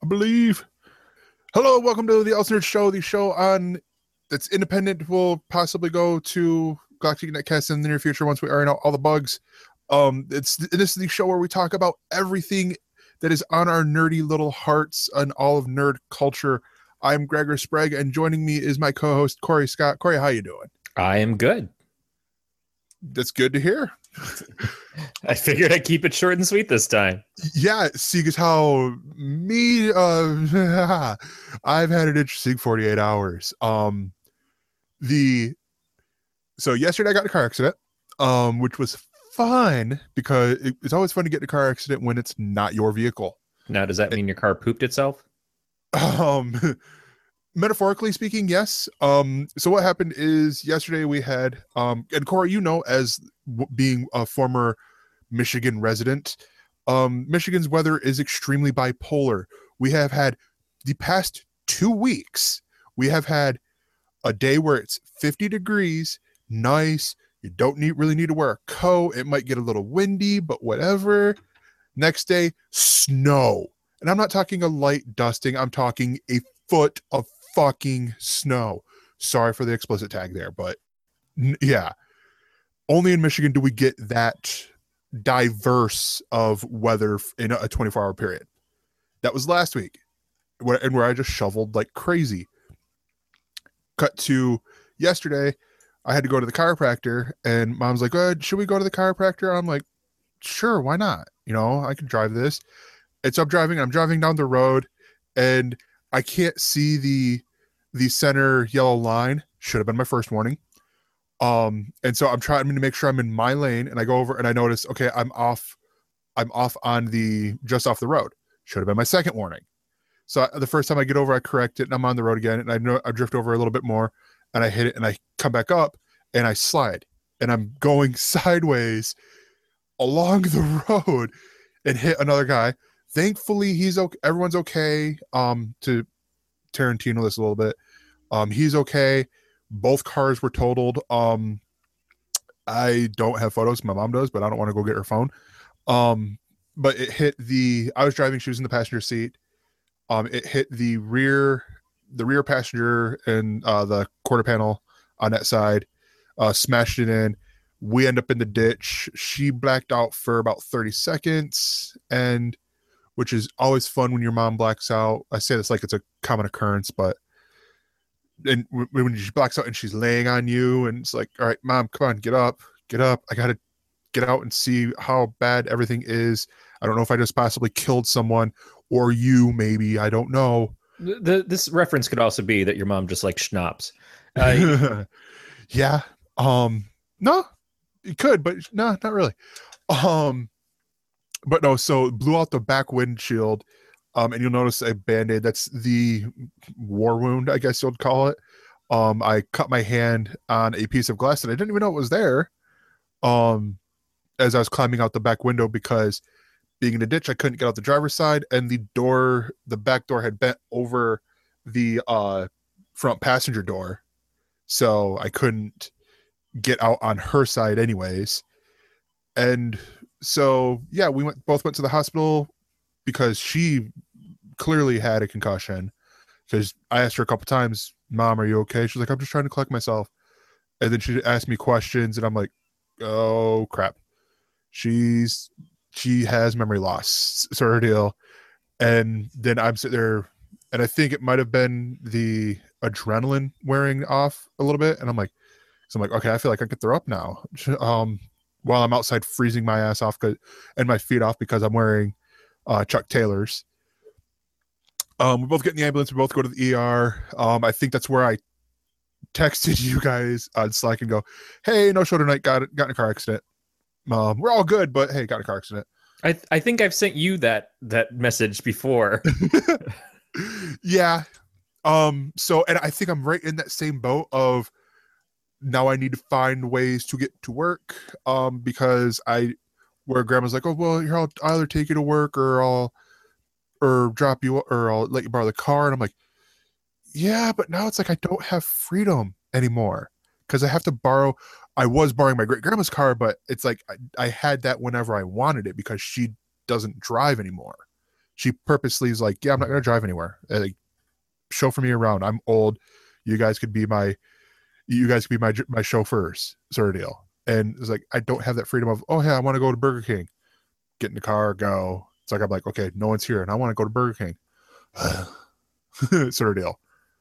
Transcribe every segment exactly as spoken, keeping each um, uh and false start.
I believe. Hello, welcome to the Elsinard Show, the show on that's independent. Will possibly go to Galactic Netcast in the near future once we iron out all the bugs. Um, it's this is the show where we talk about everything that is on our nerdy little hearts and all of nerd culture. I'm Gregor Sprague, and joining me is my co-host Corey Scott. Corey, how you doing? I am good. That's good to hear. I figured I'd keep it short and sweet this time. Yeah, seeing as how me, uh, I've had an interesting forty-eight hours. Um, the so yesterday I got in a car accident, um, which was fun because it, it's always fun to get in a car accident when it's not your vehicle. Now, does that mean your car pooped itself? Um, metaphorically speaking, yes. Um, so what happened is yesterday we had, um, and Corey, you know, as w- being a former Michigan resident, um, Michigan's weather is extremely bipolar. We have had the past two weeks, we have had a day where it's fifty degrees, nice. You don't need really need to wear a coat. It might get a little windy, but whatever. Next day, snow. And I'm not talking a light dusting. I'm talking a foot of fucking snow. Sorry for the explicit tag there, but n- yeah. Only in Michigan do we get that diverse of weather in a twenty-four hour period. That was last week, where, and where I just shoveled like crazy. Cut to yesterday, I had to go to the chiropractor, and mom's like, oh, should we go to the chiropractor? I'm like, sure, why not? You know, I can drive this. And so I'm driving, I'm driving down the road, and I can't see the the center yellow line. Should have been my first warning. Um, and so I'm trying to make sure I'm in my lane, and I go over and I notice, okay, I'm off, I'm off on the just off the road. Should have been my second warning. So I, the first time I get over, I correct it, and I'm on the road again, and I know I drift over a little bit more, and I hit it, and I come back up, and I slide, and I'm going sideways along the road, and hit another guy. Thankfully, he's okay. Everyone's okay. Um, to Tarantino this a little bit. Um, he's okay. Both cars were totaled. Um, I don't have photos. My mom does, but I don't want to go get her phone. Um, but it hit the. I was driving. She was in the passenger seat. Um, it hit the rear, the rear passenger and uh, the quarter panel on that side. Uh, smashed it in. We end up in the ditch. She blacked out for about thirty seconds, and which is always fun when your mom blacks out. I say this like it's a common occurrence, but and when she blacks out and she's laying on you, and it's like, all right, mom, come on, get up, get up. I got to get out and see how bad everything is. I don't know if I just possibly killed someone or you, maybe. I don't know. The, this reference could also be that your mom just likes schnapps. Uh, yeah. Um, no, it could, but no, not really. Um, But no, so it blew out the back windshield, um, and you'll notice a Band-Aid. That's the war wound, I guess you'd call it. Um, I cut my hand on a piece of glass, and I didn't even know it was there um, as I was climbing out the back window because being in the ditch, I couldn't get out the driver's side, and the door, the back door had bent over the uh, front passenger door, so I couldn't get out on her side anyways. And so yeah, we went both went to the hospital because she clearly had a concussion. Because I asked her a couple times, "Mom, are you okay?" She's like, "I'm just trying to collect myself." And then she asked me questions, and I'm like, "Oh crap, she's she has memory loss, sort of deal." And then I'm sitting there, and I think it might have been the adrenaline wearing off a little bit, and I'm like, so I'm like, okay, I feel like I could throw up now. Um. While I'm outside freezing my ass off and my feet off because I'm wearing uh, Chuck Taylors. Um, we both get in the ambulance. We both go to the E R. Um, I think that's where I texted you guys on Slack and go, hey, no show tonight. Got, got in a car accident. Um, we're all good, but hey, got in a car accident. I th- I think I've sent you that that message before. Yeah. Um. So, and I think I'm right in that same boat of, now I need to find ways to get to work um, because I, where grandma's like, oh, well, here, I'll, I'll either take you to work or I'll, or drop you, or I'll let you borrow the car. And I'm like, yeah, but now it's like, I don't have freedom anymore because I have to borrow. I was borrowing my great grandma's car, but it's like, I, I had that whenever I wanted it because she doesn't drive anymore. She purposely is like, yeah, I'm not gonna drive anywhere. Uh, Like, chauffeur me around. I'm old. You guys could be my, you guys could be my my chauffeurs, sort of deal. And it's like I don't have that freedom of, oh yeah, I want to go to Burger King. Get in the car, go. It's like I'm like, okay, no one's here, and I want to go to Burger King, sort of deal.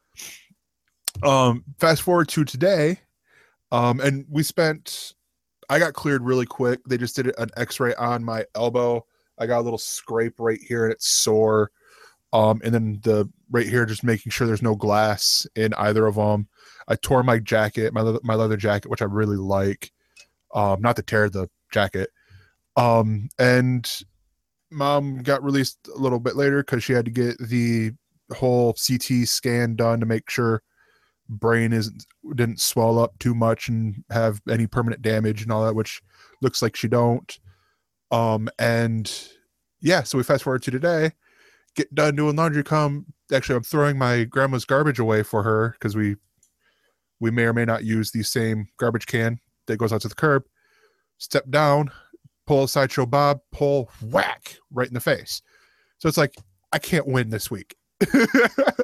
Um, fast forward to today, um, and we spent. I got cleared really quick. They just did an X-ray on my elbow. I got a little scrape right here, and it's sore. Um, and then the right here, just making sure there's no glass in either of them. I tore my jacket, my leather, my leather jacket, which I really like. Um, not to tear the jacket. Um, and mom got released a little bit later because she had to get the whole C T scan done to make sure brain isn't didn't swell up too much and have any permanent damage and all that, which looks like she don't. Um, and yeah, so we fast forward to today, get done doing laundry. Come, actually, I'm throwing my grandma's garbage away for her because we we may or may not use the same garbage can that goes out to the curb. Step down, pull a Sideshow Bob, pull, whack, right in the face. So it's like, I can't win this week. It's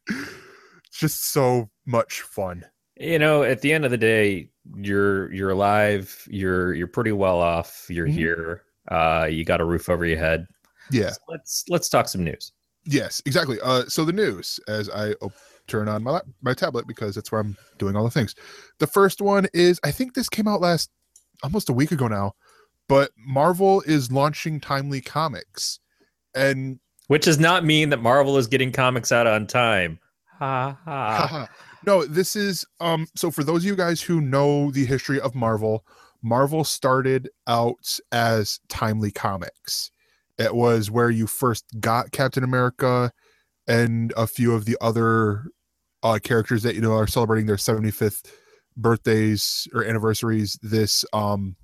just so much fun. You know, at the end of the day, you're you're alive. You're you're pretty well off. You're Mhm. here. Uh, you got a roof over your head. Yeah. So let's let's talk some news. Yes, exactly. Uh, so the news, as I op- turn on my lap- my tablet because that's where I'm doing all the things. The first one is, I think this came out last almost a week ago now, but Marvel is launching Timely Comics, and Which does not mean that Marvel is getting comics out on time. Ha ha. haha. No, this is um. So for those of you guys who know the history of Marvel, Marvel started out as Timely Comics. It was where you first got Captain America and a few of the other uh, characters that you know are celebrating their seventy-fifth birthdays or anniversaries. This um.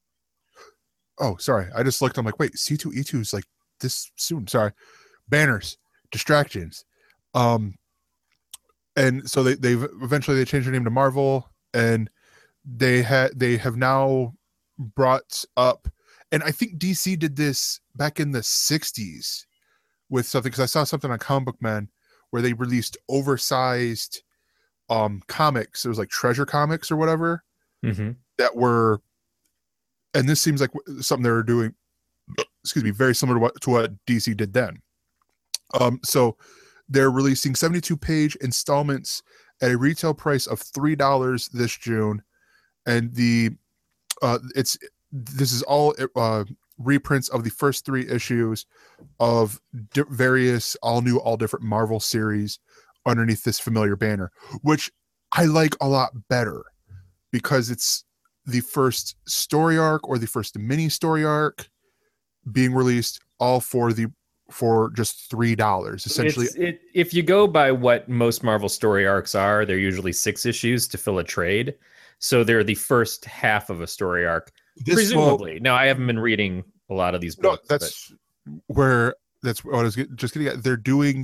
Oh, sorry. I just looked. I'm like, wait, C two E two is like this soon. Sorry. Banners, distractions. Um, and so they they've eventually they changed their name to Marvel, and they had they have now brought up, and I think D C did this back in the sixties with something, because I saw something on Comic Book Man where they released oversized um comics. It was like treasure comics or whatever Mm-hmm. that were, and this seems like something they were doing, excuse me, very similar to what to what D C did then. Um, so they're releasing seventy-two page installments at a retail price of three dollars this June, and the uh, it's this is all uh, reprints of the first three issues of di- various all new, all different Marvel series underneath this familiar banner, which I like a lot better because it's the first story arc or the first mini story arc being released all for the for just three dollars essentially. It's, it, if you go by what most Marvel story arcs are, they're usually six issues to fill a trade. So they're the first half of a story arc, This presumably. will, Now, I haven't been reading a lot of these no, books. that's where that's what I was get- just getting at. They're doing,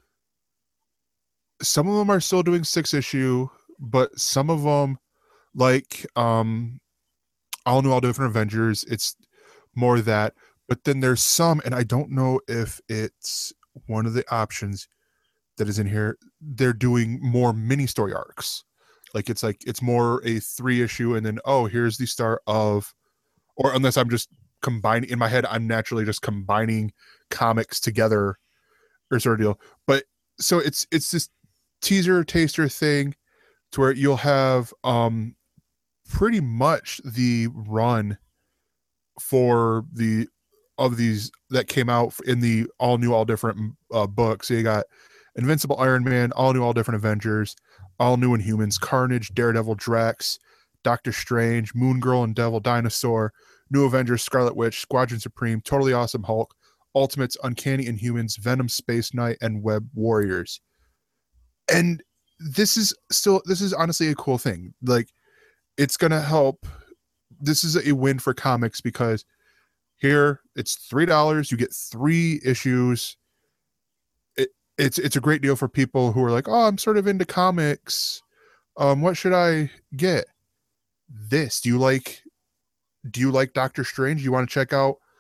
some of them are still doing six issue, but some of them, like um all new, all different Avengers, it's more that. But then there's some, and I don't know if it's one of the options that is in here. They're doing more mini story arcs. Like it's like it's more a three issue, and then oh, here's the start of, or unless I'm just combining in my head, I'm naturally just combining comics together or sort of deal. But so it's it's this teaser taster thing to where you'll have um pretty much the run for the of these that came out in the all new, all different uh, books. So you got Invincible Iron Man, all new, all different Avengers, all new Inhumans, Carnage, Daredevil, Drax, Doctor Strange, Moon Girl and Devil Dinosaur, New Avengers, Scarlet Witch, Squadron Supreme, Totally Awesome Hulk, Ultimates, Uncanny Inhumans, Venom, Space Knight, and Web Warriors. And this is still, this is honestly a cool thing. Like, it's gonna help. This is a win for comics because here it's three dollars. You get three issues. It, it's it's a great deal for people who are like, oh, I'm sort of into comics. Um, what should I get? This. Do you like? Do you like Doctor Strange? You want to check out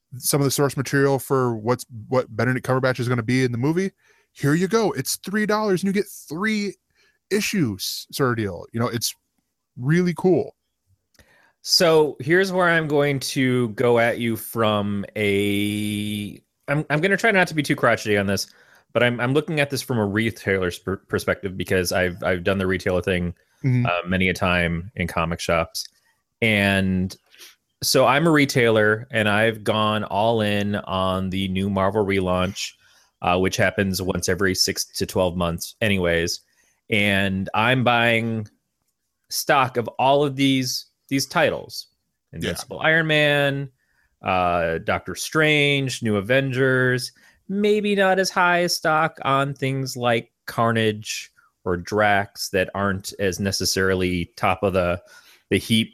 some of the source material for what's what Benedict Cumberbatch is going to be in the movie. Here you go. It's three dollars and you get three issues sort of deal. You know, it's really cool. So here's where I'm going to go at you from a. I'm I'm going to try not to be too crotchety on this, but I'm I'm looking at this from a retailer's per- perspective because I've I've done the retailer thing mm-hmm. uh, many a time in comic shops, and so I'm a retailer and I've gone all in on the new Marvel relaunch, uh, which happens once every six to twelve months, anyways, and I'm buying stock of all of these. These titles, Invincible yeah. Iron Man, uh, Doctor Strange, New Avengers, maybe not as high as stock on things like Carnage or Drax that aren't as necessarily top of the, the heap.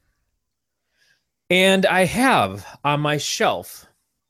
And I have on my shelf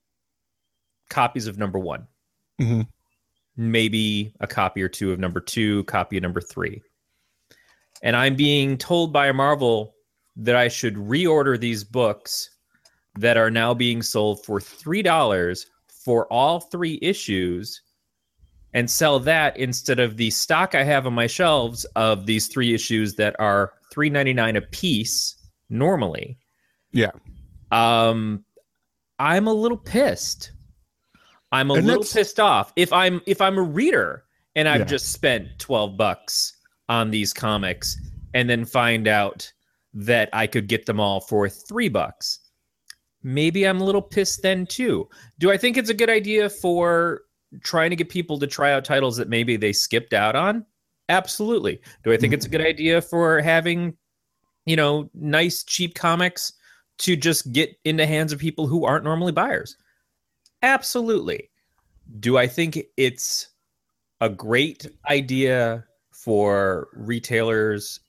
copies of number one, mm-hmm. maybe a copy or two of number two, copy of number three. And I'm being told by Marvel that I should reorder these books that are now being sold for three dollars for all three issues and sell that instead of the stock I have on my shelves of these three issues that are three ninety-nine a piece normally. Yeah. Um, I'm a little pissed. I'm a and little pissed off. If I'm if I'm a reader and I've yeah. just spent twelve bucks on these comics and then find out that I could get them all for three bucks. Maybe I'm a little pissed then too. Do I think it's a good idea for trying to get people to try out titles that maybe they skipped out on? Absolutely. Do I think it's a good idea for having, you know, nice, cheap comics to just get in the hands of people who aren't normally buyers? Absolutely. Do I think it's a great idea for retailers?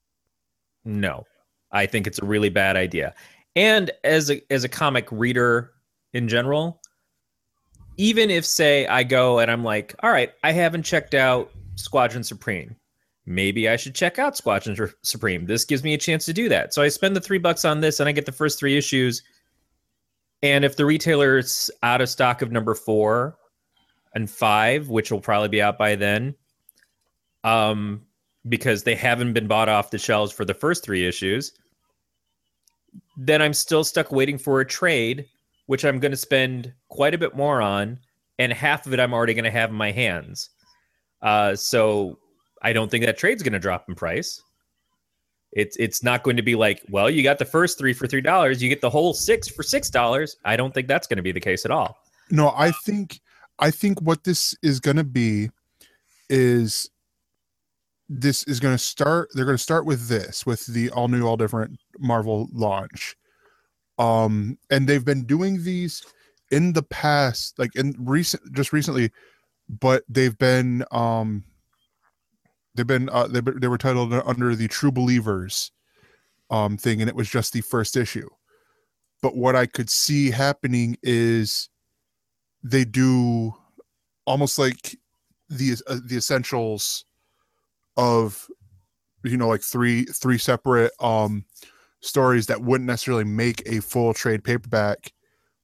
No. I think it's a really bad idea. And as a as a comic reader in general, even if, say, I go and I'm like, all right, I haven't checked out Squadron Supreme. Maybe I should check out Squadron Supreme. This gives me a chance to do that. So I spend the three bucks on this and I get the first three issues. And if the retailer's out of stock of number four and five, which will probably be out by then, um, because they haven't been bought off the shelves for the first three issues, then I'm still stuck waiting for a trade, which I'm going to spend quite a bit more on, and half of it I'm already going to have in my hands. Uh, so I don't think that trade's going to drop in price. It's it's not going to be like, well, you got the first three for three dollars, you get the whole six for six dollars. I don't think that's going to be the case at all. No, I think I think what this is going to be is this is going to start. They're going to start with this, with the all new, all different Marvel launch. Um, and they've been doing these in the past, like in recent, just recently, but they've been, um, they've been, uh, they, they were titled under the True Believers, um, thing. And it was just the first issue. But what I could see happening is they do almost like the, uh, the essentials of, you know, like three three separate um stories that wouldn't necessarily make a full trade paperback,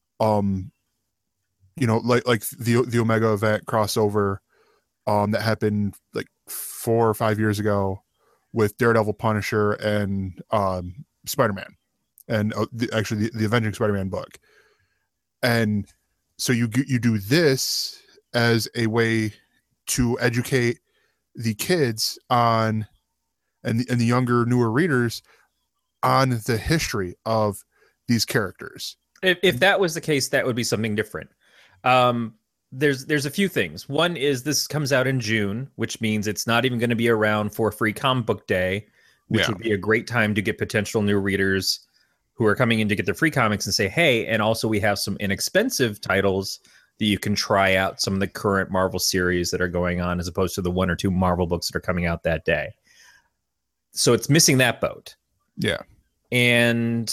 um you know, like like the the Omega event crossover um that happened like four or five years ago with Daredevil, Punisher, and um Spider-Man, and uh, the, actually the, the Avenging Spider-Man book. And so you you do this as a way to educate the kids on, and the, and the younger, newer readers on the history of these characters. If, if that was the case, that would be something different. Um, there's there's a few things. One is this comes out in June, which means it's not even going to be around for Free Comic Book Day, which yeah. would be a great time to get potential new readers who are coming in to get their free comics and say, hey, and also we have some inexpensive titles that you can try out some of the current Marvel series that are going on, as opposed to the one or two Marvel books that are coming out that day. So it's missing that boat. Yeah. And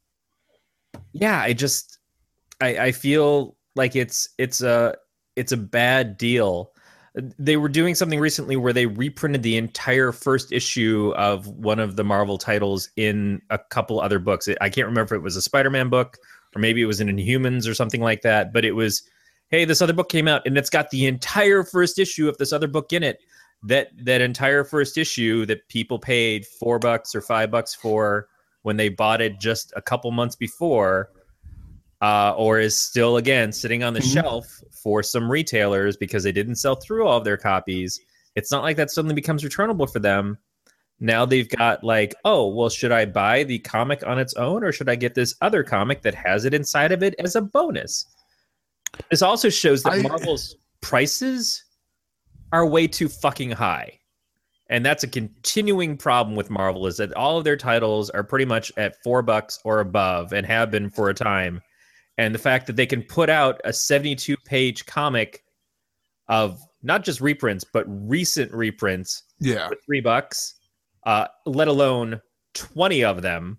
yeah, I just, I, I feel like it's, it's a, it's a bad deal. They were doing something recently where they reprinted the entire first issue of one of the Marvel titles in a couple other books. I can't remember if it was a Spider-Man book or maybe it was in Inhumans or something like that. But it was, hey, this other book came out and it's got the entire first issue of this other book in it. That that entire first issue that people paid four bucks or five bucks for when they bought it just a couple months before, uh, or is still, again, sitting on the mm-hmm. shelf for some retailers because they didn't sell through all of their copies. It's not like that suddenly becomes returnable for them. Now they've got like, oh, well, should I buy the comic on its own or should I get this other comic that has it inside of it as a bonus? This also shows that I... Marvel's prices are way too fucking high. And that's a continuing problem with Marvel, is that all of their titles are pretty much at four bucks or above and have been for a time. And the fact that they can put out a seventy-two page comic of not just reprints, but recent reprints yeah. for three bucks, uh, let alone twenty of them,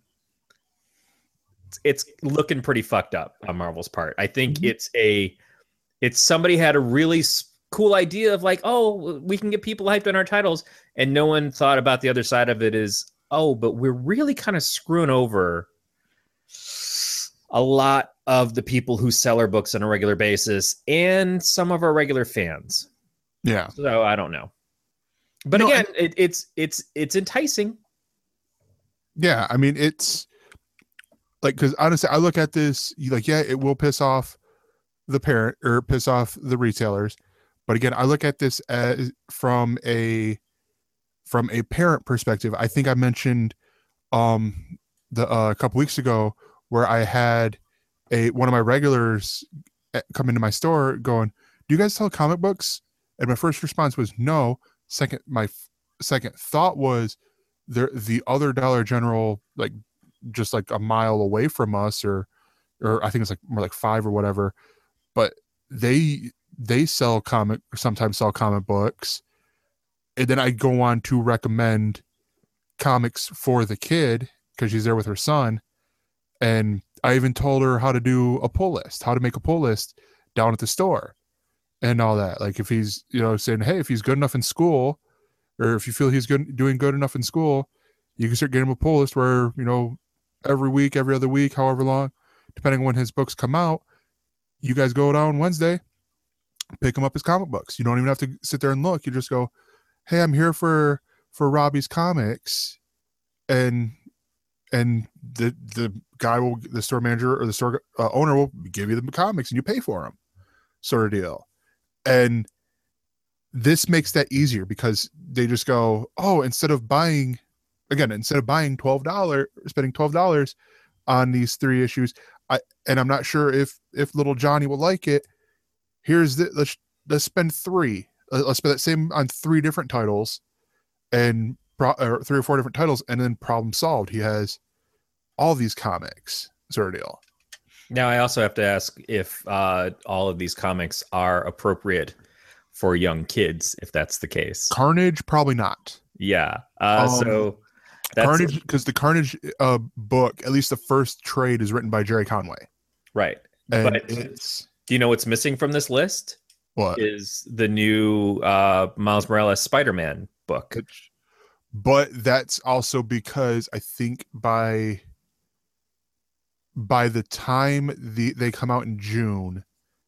it's looking pretty fucked up on Marvel's part. I think mm-hmm. it's a, it's somebody had a really cool idea of like, oh, we can get people hyped on our titles, and no one thought about the other side of it is, oh, but we're really kind of screwing over a lot of the people who sell our books on a regular basis and some of our regular fans. Yeah. So I don't know. But no, again, I, it, it's it's it's enticing. Yeah, I mean, it's like, because honestly, I look at this, like, yeah, it will piss off the parent or piss off the retailers. But again, I look at this as from a from a parent perspective. I think I mentioned um, the uh, a couple weeks ago where I had a one of my regulars come into my store going, "Do you guys sell comic books?" And my first response was no. Second, my f- second thought was the the other Dollar General, like just like a mile away from us, or or I think it's like more like five or whatever. But they they sell comic sometimes sell comic books, and then I go on to recommend comics for the kid because she's there with her son, and I even told her how to do a pull list, how to make a pull list down at the store. And all that, like if he's, you know, saying, hey, if he's good enough in school, or if you feel he's good doing good enough in school, you can start getting him a pull list where, you know, every week, every other week, however long, depending on when his books come out, you guys go down Wednesday, pick him up his comic books. You don't even have to sit there and look. You just go, hey, I'm here for for Robbie's comics, and and the the guy will, the store manager or the store uh, owner will give you the comics and you pay for them, sort of deal. And this makes that easier because they just go, oh, instead of buying, again, instead of buying twelve dollars, spending twelve dollars on these three issues, I and I'm not sure if if little Johnny will like it. Here's the let's let's spend three. Let's spend that same on three different titles, and pro, or three or four different titles, and then problem solved. He has all these comics, sort of deal. Now, I also have to ask if uh, all of these comics are appropriate for young kids, if that's the case. Carnage, probably not. Yeah. Uh, um, so that's Carnage, because the Carnage uh, book, at least the first trade, is written by Jerry Conway. Right. And but it's, do you know what's missing from this list? What? Is the new uh, Miles Morales Spider-Man book. Which, but that's also because I think by... by the time the they come out in June,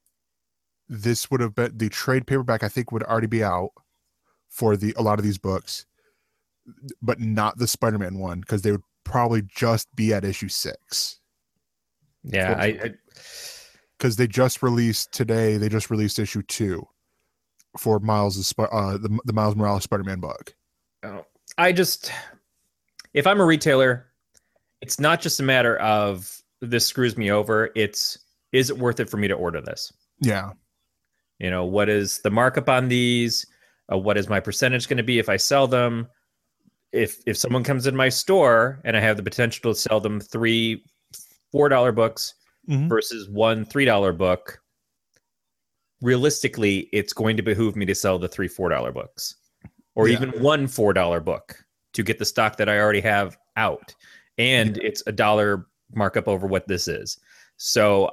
this would have been the trade paperback, I think, would already be out for the a lot of these books, but not the Spider-Man one, because they would probably just be at issue six. Yeah, I because they just released today. They just released issue two for Miles' uh, the the Miles Morales Spider-Man book. Oh, I just, if I'm a retailer, it's not just a matter of this screws me over. It's, is it worth it for me to order this? Yeah. You know, what is the markup on these? Uh, what is my percentage going to be if I sell them? If if someone comes in my store and I have the potential to sell them three four dollar books mm-hmm. versus one three dollar book, realistically, it's going to behoove me to sell the three four dollar books, or yeah. even one four dollar book to get the stock that I already have out, and yeah. it's a dollar markup over what this is. So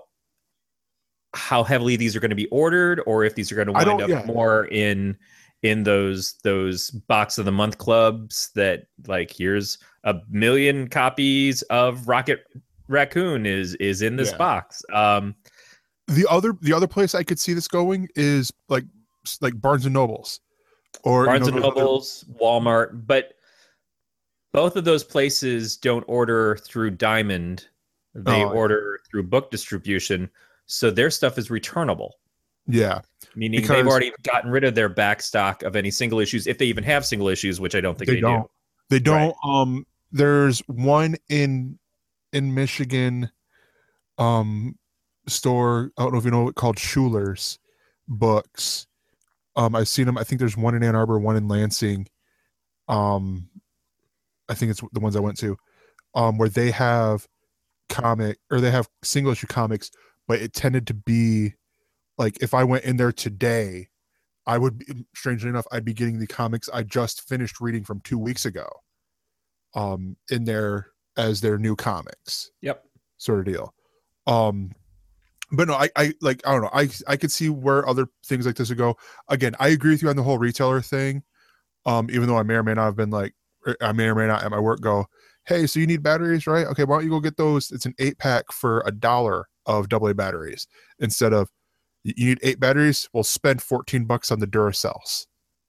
how heavily these are going to be ordered, or if these are going to wind up yeah. more in in those those box of the month clubs that, like, here's a million copies of Rocket raccoon is is in this Yeah. box. Um, the other the other place I could see this going is like like Barnes and Nobles, or Barnes you know, and Nobles, other... Walmart, but both of those places don't order through Diamond. They oh, order yeah. through book distribution, so their stuff is returnable. Yeah. Meaning because they've already gotten rid of their back stock of any single issues, if they even have single issues, which I don't think they, they don't. do. They don't. Right. Um, there's one in in Michigan um store. I don't know if you know it, called Schuler's Books. Um, I've seen them. I think there's one in Ann Arbor, one in Lansing. Um, I think it's the ones I went to, um, where they have comic or they have single issue comics, but it tended to be like if I went in there today, I would be, strangely enough, I'd be getting the comics I just finished reading from two weeks ago, um, in there as their new comics. Yep, sort of deal. Um, but no, I, I like I don't know. I I could see where other things like this would go. Again, I agree with you on the whole retailer thing. Um, even though I may or may not have been like, I may or may not at my work go, hey, so you need batteries, right? Okay, why don't you go get those? It's an eight pack for a dollar of double A batteries instead of you need eight batteries. We'll spend fourteen bucks on the Duracells.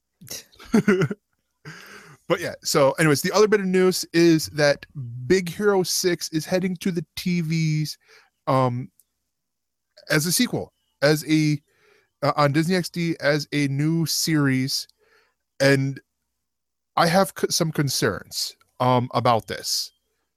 But yeah, so anyways, the other bit of news is that Big Hero six is heading to the T Vs um, as a sequel, as a uh, on Disney X D as a new series, and I have c- some concerns um, about this.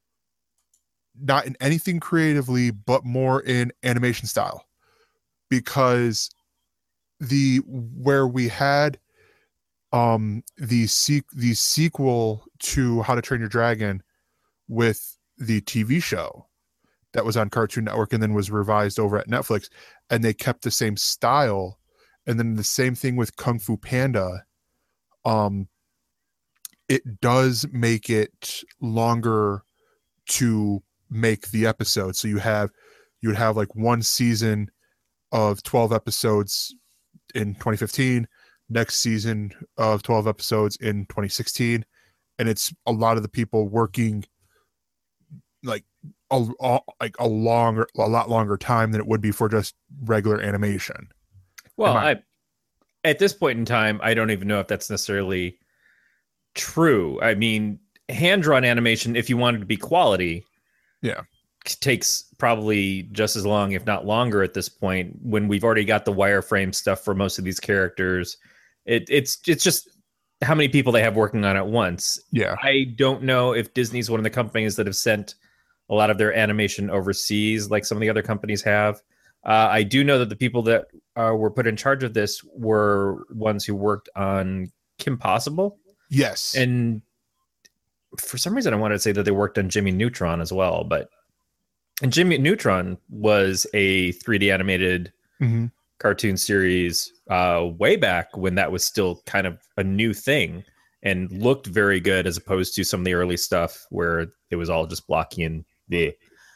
Not in anything creatively, but more in animation style, because the where we had um the se- the sequel to How to Train Your Dragon with the T V show that was on Cartoon Network and then was revised over at Netflix, and they kept the same style, and then the same thing with Kung Fu Panda. Um, it does make it longer to make the episode, so you have you would have like one season of twelve episodes in twenty fifteen, next season of twelve episodes in twenty sixteen, and it's a lot of the people working like a, a like a longer a lot longer time than it would be for just regular animation. Well, I, I at this point in time, I don't even know if that's necessarily true. I mean, hand-drawn animation, if you wanted to be quality, yeah, takes probably just as long, if not longer, at this point, when we've already got the wireframe stuff for most of these characters. It, it's it's just how many people they have working on at once. Yeah, I don't know if Disney's one of the companies that have sent a lot of their animation overseas, like some of the other companies have. Uh, I do know that the people that uh, were put in charge of this were ones who worked on Kim Possible. Yes, and for some reason, I wanted to say that they worked on Jimmy Neutron as well, but and Jimmy Neutron was a three D animated mm-hmm. cartoon series uh, way back when that was still kind of a new thing and looked very good, as opposed to some of the early stuff where it was all just blocky and the.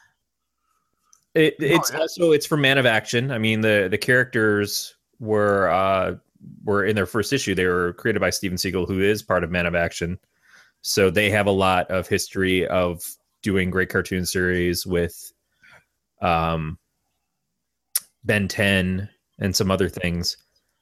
It, it's oh, yeah. also it's from Man of Action. I mean, the the characters were uh, were in their first issue. They were created by Steven Seagal, who is part of Man of Action. So they have a lot of history of doing great cartoon series with um, Ben ten and some other things.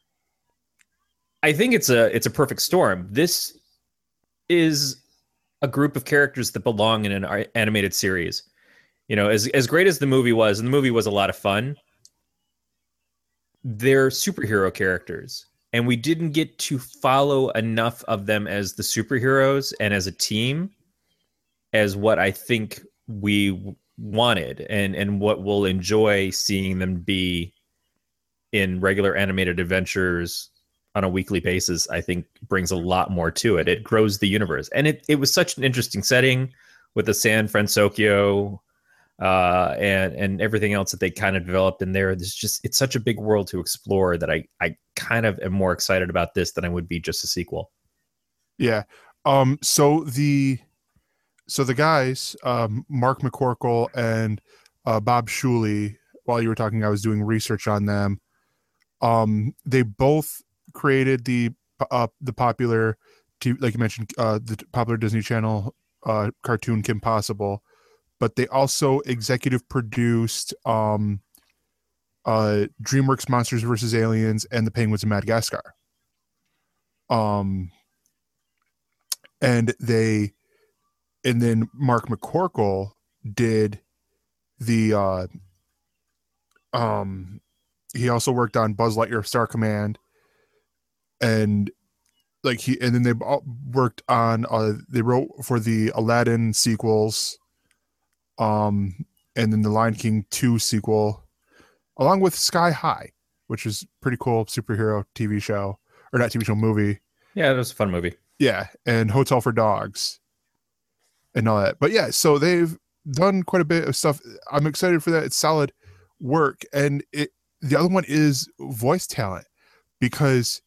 I think it's a it's a perfect storm. This is a group of characters that belong in an animated series. You know, as as great as the movie was, and the movie was a lot of fun, they're superhero characters. And we didn't get to follow enough of them as the superheroes and as a team as what I think we wanted and, and what we'll enjoy seeing them be in regular animated adventures on a weekly basis. I think brings a lot more to it. It grows the universe. And it, it was such an interesting setting with the San Francisco uh, and, and everything else that they kind of developed in there. There's just, it's such a big world to explore that I, I kind of am more excited about this than I would be just a sequel. Yeah. Um, so the, so the guys, um, Mark McCorkle and uh, Bob Shuley, while you were talking, I was doing research on them. Um, they both created the, uh, the popular, T V, like you mentioned, uh, the popular Disney Channel uh, cartoon Kim Possible. but they also executive produced um, uh, DreamWorks Monsters versus Aliens and The Penguins of Madagascar. Um, and they, and then Mark McCorkle did the, uh, um, he also worked on Buzz Lightyear Star Command, and like he, and then they worked on, uh, they wrote for the Aladdin sequels, um, and then the Lion King two sequel, along with Sky High, which is pretty cool superhero T V show, or not T V show, movie. Yeah, it was a fun movie. Yeah, and Hotel for Dogs and all that. But yeah, so they've done quite a bit of stuff. I'm excited for that. It's solid work. And it the other one is voice talent, because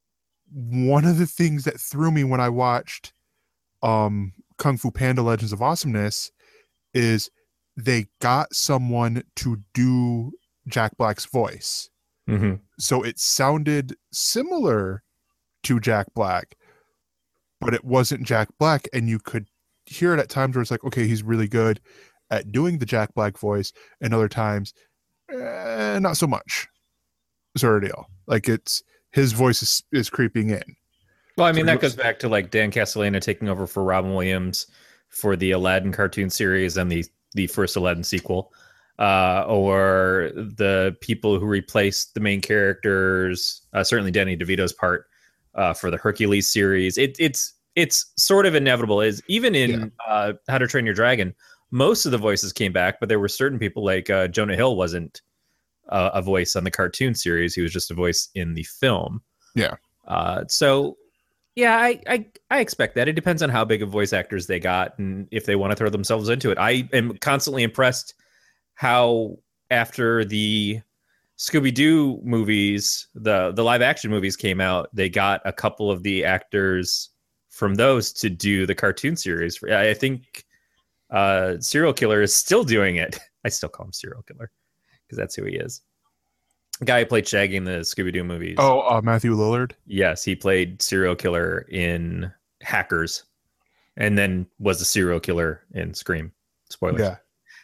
one of the things that threw me when I watched um, Kung Fu Panda Legends of Awesomeness is they got someone to do Jack Black's voice. Mm-hmm. So it sounded similar to Jack Black, but it wasn't Jack Black, and you could hear it at times where it's like, okay, he's really good at doing the Jack Black voice, and other times eh, not so much, sort of deal. Like it's his voice is, is creeping in. Well, I mean, so that goes back to like Dan Castellaneta taking over for Robin Williams for the Aladdin cartoon series and the the first Aladdin sequel, uh, or the people who replaced the main characters, uh, certainly Danny DeVito's part uh, for the Hercules series. It, it's it's sort of inevitable. Is even in yeah. uh, How to Train Your Dragon, most of the voices came back, but there were certain people like uh, Jonah Hill wasn't uh, a voice on the cartoon series. He was just a voice in the film. Yeah. Uh, so. Yeah, I, I I expect that. It depends on how big of voice actors they got and if they want to throw themselves into it. I am constantly impressed how after the Scooby-Doo movies, the, the live action movies came out, they got a couple of the actors from those to do the cartoon series. I think uh, Serial Killer is still doing it. I still call him Serial Killer because that's who he is. The guy who played Shaggy in the Scooby-Doo movies. Oh, uh, Matthew Lillard? Yes, he played serial killer in Hackers and then was a serial killer in Scream. Spoilers. Yeah.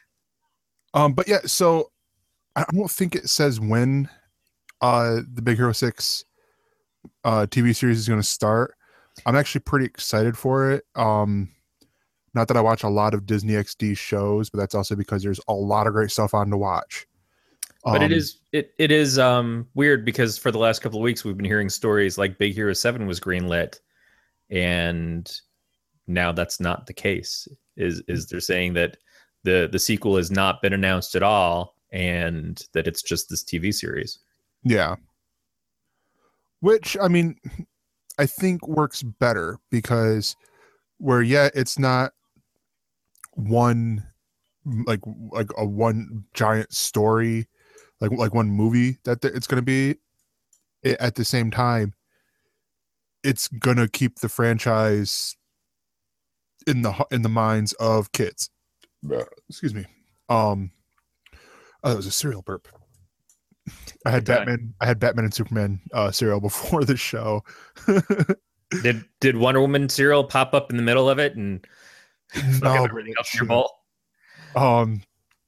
Um, but yeah, so I don't think it says when uh, the Big Hero six uh, T V series is going to start. I'm actually pretty excited for it. Um, not that I watch a lot of Disney X D shows, but that's also because there's a lot of great stuff on to watch. But Um, it is it it is um, weird because for the last couple of weeks we've been hearing stories like Big Hero seven was greenlit, and now that's not the case. Is is they're saying that the the sequel has not been announced at all, and that it's just this T V series. Yeah. Which, I mean, I think works better because where, yeah, it's not one, like, like a one giant story, like, like one movie that th- it's going to be. It, at the same time, it's going to keep the franchise in the, in the minds of kids. Excuse me. Um, oh, that was a cereal burp. I had Batman. I had Batman and Superman uh, cereal before the show. did Did Wonder Woman cereal pop up in the middle of it and no, everything up in your bowl? Um.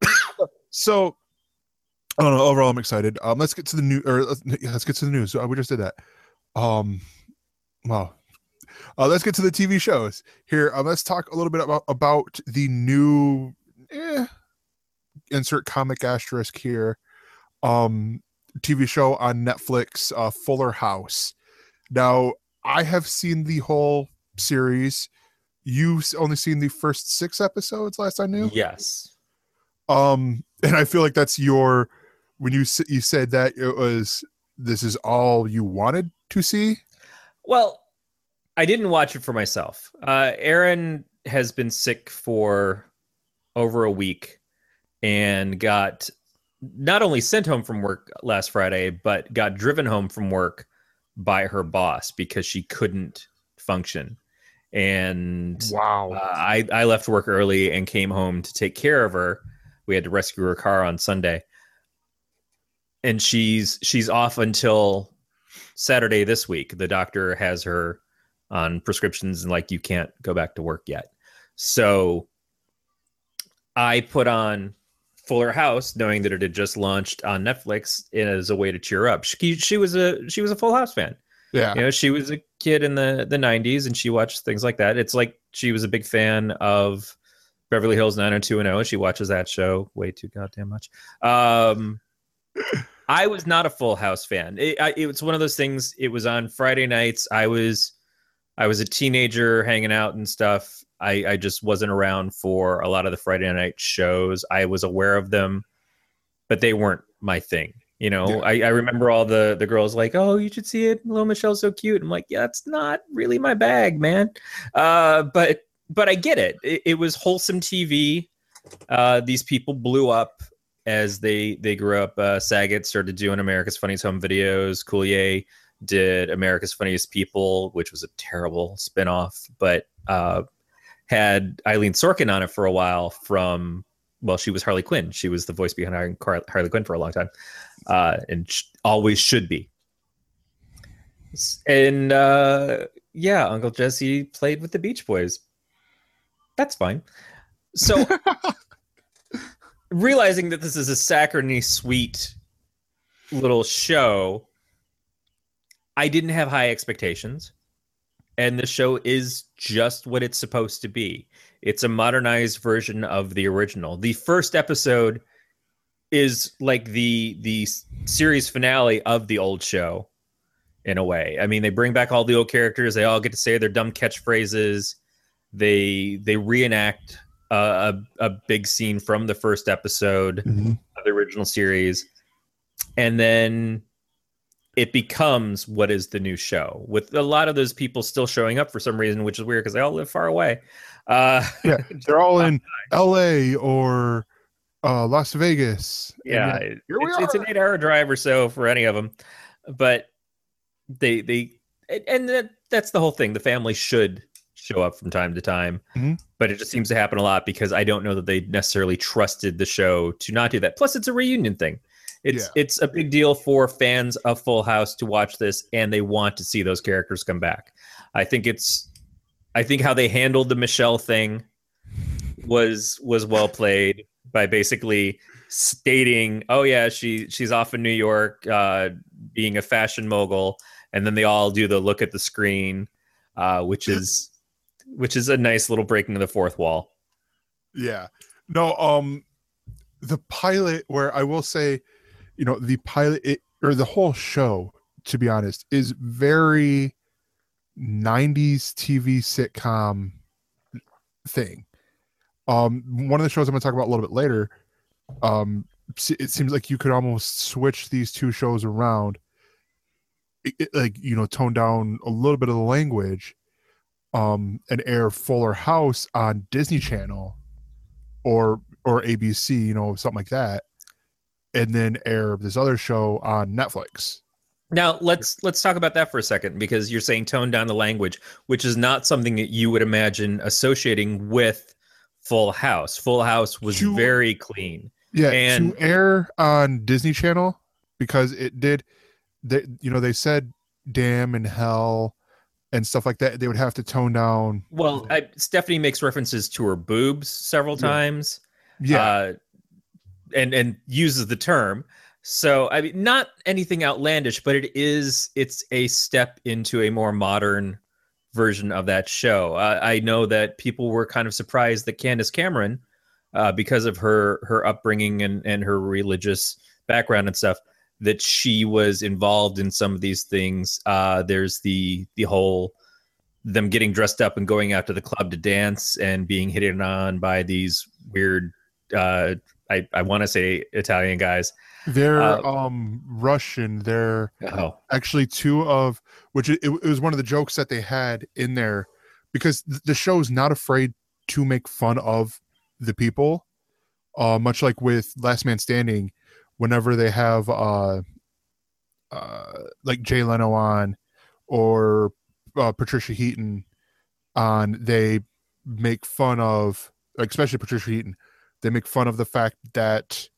So, I don't know. Overall, I'm excited. Um. Let's get to the new. Or let's, yeah, let's get to the news. Uh, we just did that. Um. Wow. Uh, let's get to the T V shows here. Um, let's talk a little bit about about the new. Eh, insert comic asterisk here. Um, T V show on Netflix, uh, Fuller House. Now, I have seen the whole series. You've only seen the first six episodes, last I knew. Yes. Um, and I feel like that's your when you you said that it was this is all you wanted to see. Well, I didn't watch it for myself. Uh, Aaron has been sick for over a week and got not only sent home from work last Friday, but got driven home from work by her boss because she couldn't function. And wow, uh, I, I left work early and came home to take care of her. We had to rescue her car on Sunday. And she's she's off until Saturday this week. The doctor has her on prescriptions and like, you can't go back to work yet. So I put on Fuller House, knowing that it had just launched on Netflix as a way to cheer up. She, she was a she was a Full House fan. Yeah, you know, she was a kid in the the nineties, and she watched things like that. It's like she was a big fan of Beverly Hills nine oh two one oh. She watches that show way too goddamn much. Um, I was not a Full House fan. It, I, it was one of those things. It was on Friday nights. I was I was a teenager hanging out and stuff. I, I just wasn't around for a lot of the Friday night shows. I was aware of them, but they weren't my thing. You know, yeah. I, I remember all the, the girls like, oh, you should see it. Little Michelle's so cute. I'm like, yeah, it's not really my bag, man. Uh, but but I get it. It, it was wholesome T V. Uh, these people blew up as they they grew up. Uh, Saget started doing America's Funniest Home Videos. Coulier did America's Funniest People, which was a terrible spinoff, but uh, had Eileen Sorkin on it for a while from, well, she was Harley Quinn. She was the voice behind Harley Quinn for a long time, uh, and sh- always should be. And uh, yeah, Uncle Jesse played with the Beach Boys. That's fine. So realizing that this is a saccharine sweet little show, I didn't have high expectations. And the show is just what it's supposed to be. It's a modernized version of the original. The first episode is like the the series finale of the old show, in a way. I mean, they bring back all the old characters. They all get to say their dumb catchphrases. They they reenact a, a, a big scene from the first episode mm-hmm. of the original series. And then it becomes what is the new show, with a lot of those people still showing up for some reason, which is weird because they all live far away. Uh, yeah, they're all in L A or uh, Las Vegas. Yeah, it, it's, it's an eight-hour drive or so for any of them, but they they and that, that's the whole thing. The family should show up from time to time, mm-hmm. but it just seems to happen a lot because I don't know that they necessarily trusted the show to not do that. Plus, it's a reunion thing. It's yeah. it's a big deal for fans of Full House to watch this, and they want to see those characters come back. I think it's, I think how they handled the Michelle thing was was well played by basically stating, "Oh yeah, she she's off in New York, uh, being a fashion mogul," and then they all do the look at the screen, uh, which is which is a nice little breaking of the fourth wall. Yeah, no, um, the pilot, where I will say, you know, the pilot it, or the whole show, to be honest, is very nineties T V sitcom thing. Um, one of the shows I'm going to talk about a little bit later, um, it seems like you could almost switch these two shows around, it, it, like, you know, tone down a little bit of the language, um, and air Fuller House on Disney Channel or or A B C, you know, something like that, and then air this other show on Netflix. Now let's let's talk about that for a second, because you're saying tone down the language, which is not something that you would imagine associating with Full House. Full House was to, very clean. Yeah, and to air on Disney Channel, because it did, they, you know, they said damn and hell and stuff like that. They would have to tone down. Well, I, Stephanie makes references to her boobs several yeah. times. Yeah. Uh, and and uses the term. So, I mean, not anything outlandish, but it is, it's a step into a more modern version of that show. Uh, I know that people were kind of surprised that Candace Cameron, uh, because of her her upbringing and, and her religious background and stuff, that she was involved in some of these things. Uh, there's the the whole, them getting dressed up and going out to the club to dance and being hit on by these weird, uh, I, I want to say Italian guys. They're uh, um Russian. They're oh. actually two of which it, it was one of the jokes that they had in there, because th- the show is not afraid to make fun of the people. Uh, much like with Last Man Standing, whenever they have uh, uh like Jay Leno on or uh, Patricia Heaton on, they make fun of, like, especially Patricia Heaton. They make fun of the fact that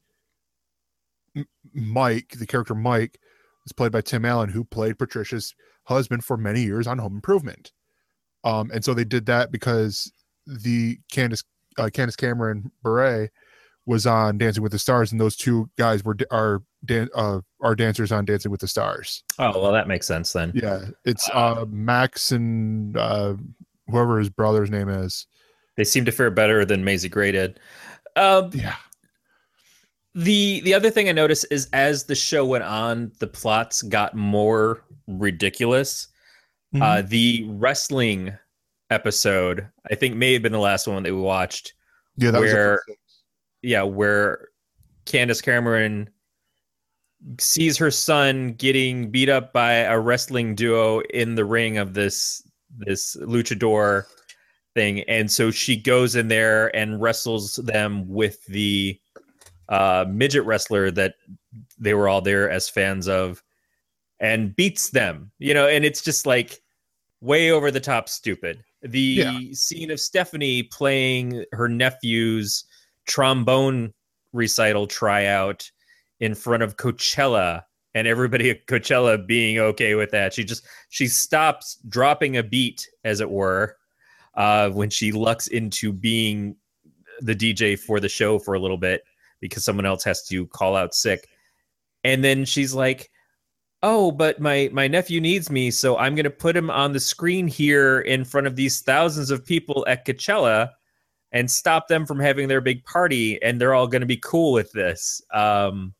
Mike, the character Mike, is played by Tim Allen, who played Patricia's husband for many years on Home Improvement. Um, and so they did that because the Candace uh, Candace Cameron Bure was on Dancing with the Stars, and those two guys were are dan- uh, are dancers on Dancing with the Stars. Oh well, that makes sense then. Yeah, it's uh, Max and uh, whoever his brother's name is. They seem to fare better than Maisie Gray did. Um, yeah. The the other thing I noticed is as the show went on, the plots got more ridiculous. Mm-hmm. Uh, the wrestling episode, I think, may have been the last one that we watched. Yeah, that where, was yeah, where Candace Cameron sees her son getting beat up by a wrestling duo in the ring of this this luchador thing, and so she goes in there and wrestles them with the uh, midget wrestler that they were all there as fans of, and beats them, you know, and it's just like way over the top stupid. The yeah. scene of Stephanie playing her nephew's trombone recital tryout in front of Coachella and everybody at Coachella being okay with that. She just, she stops dropping a beat, as it were, uh, when she lucks into being the D J for the show for a little bit because someone else has to call out sick. And then she's like, oh, but my, my nephew needs me, so I'm going to put him on the screen here in front of these thousands of people at Coachella and stop them from having their big party, and they're all going to be cool with this. Um,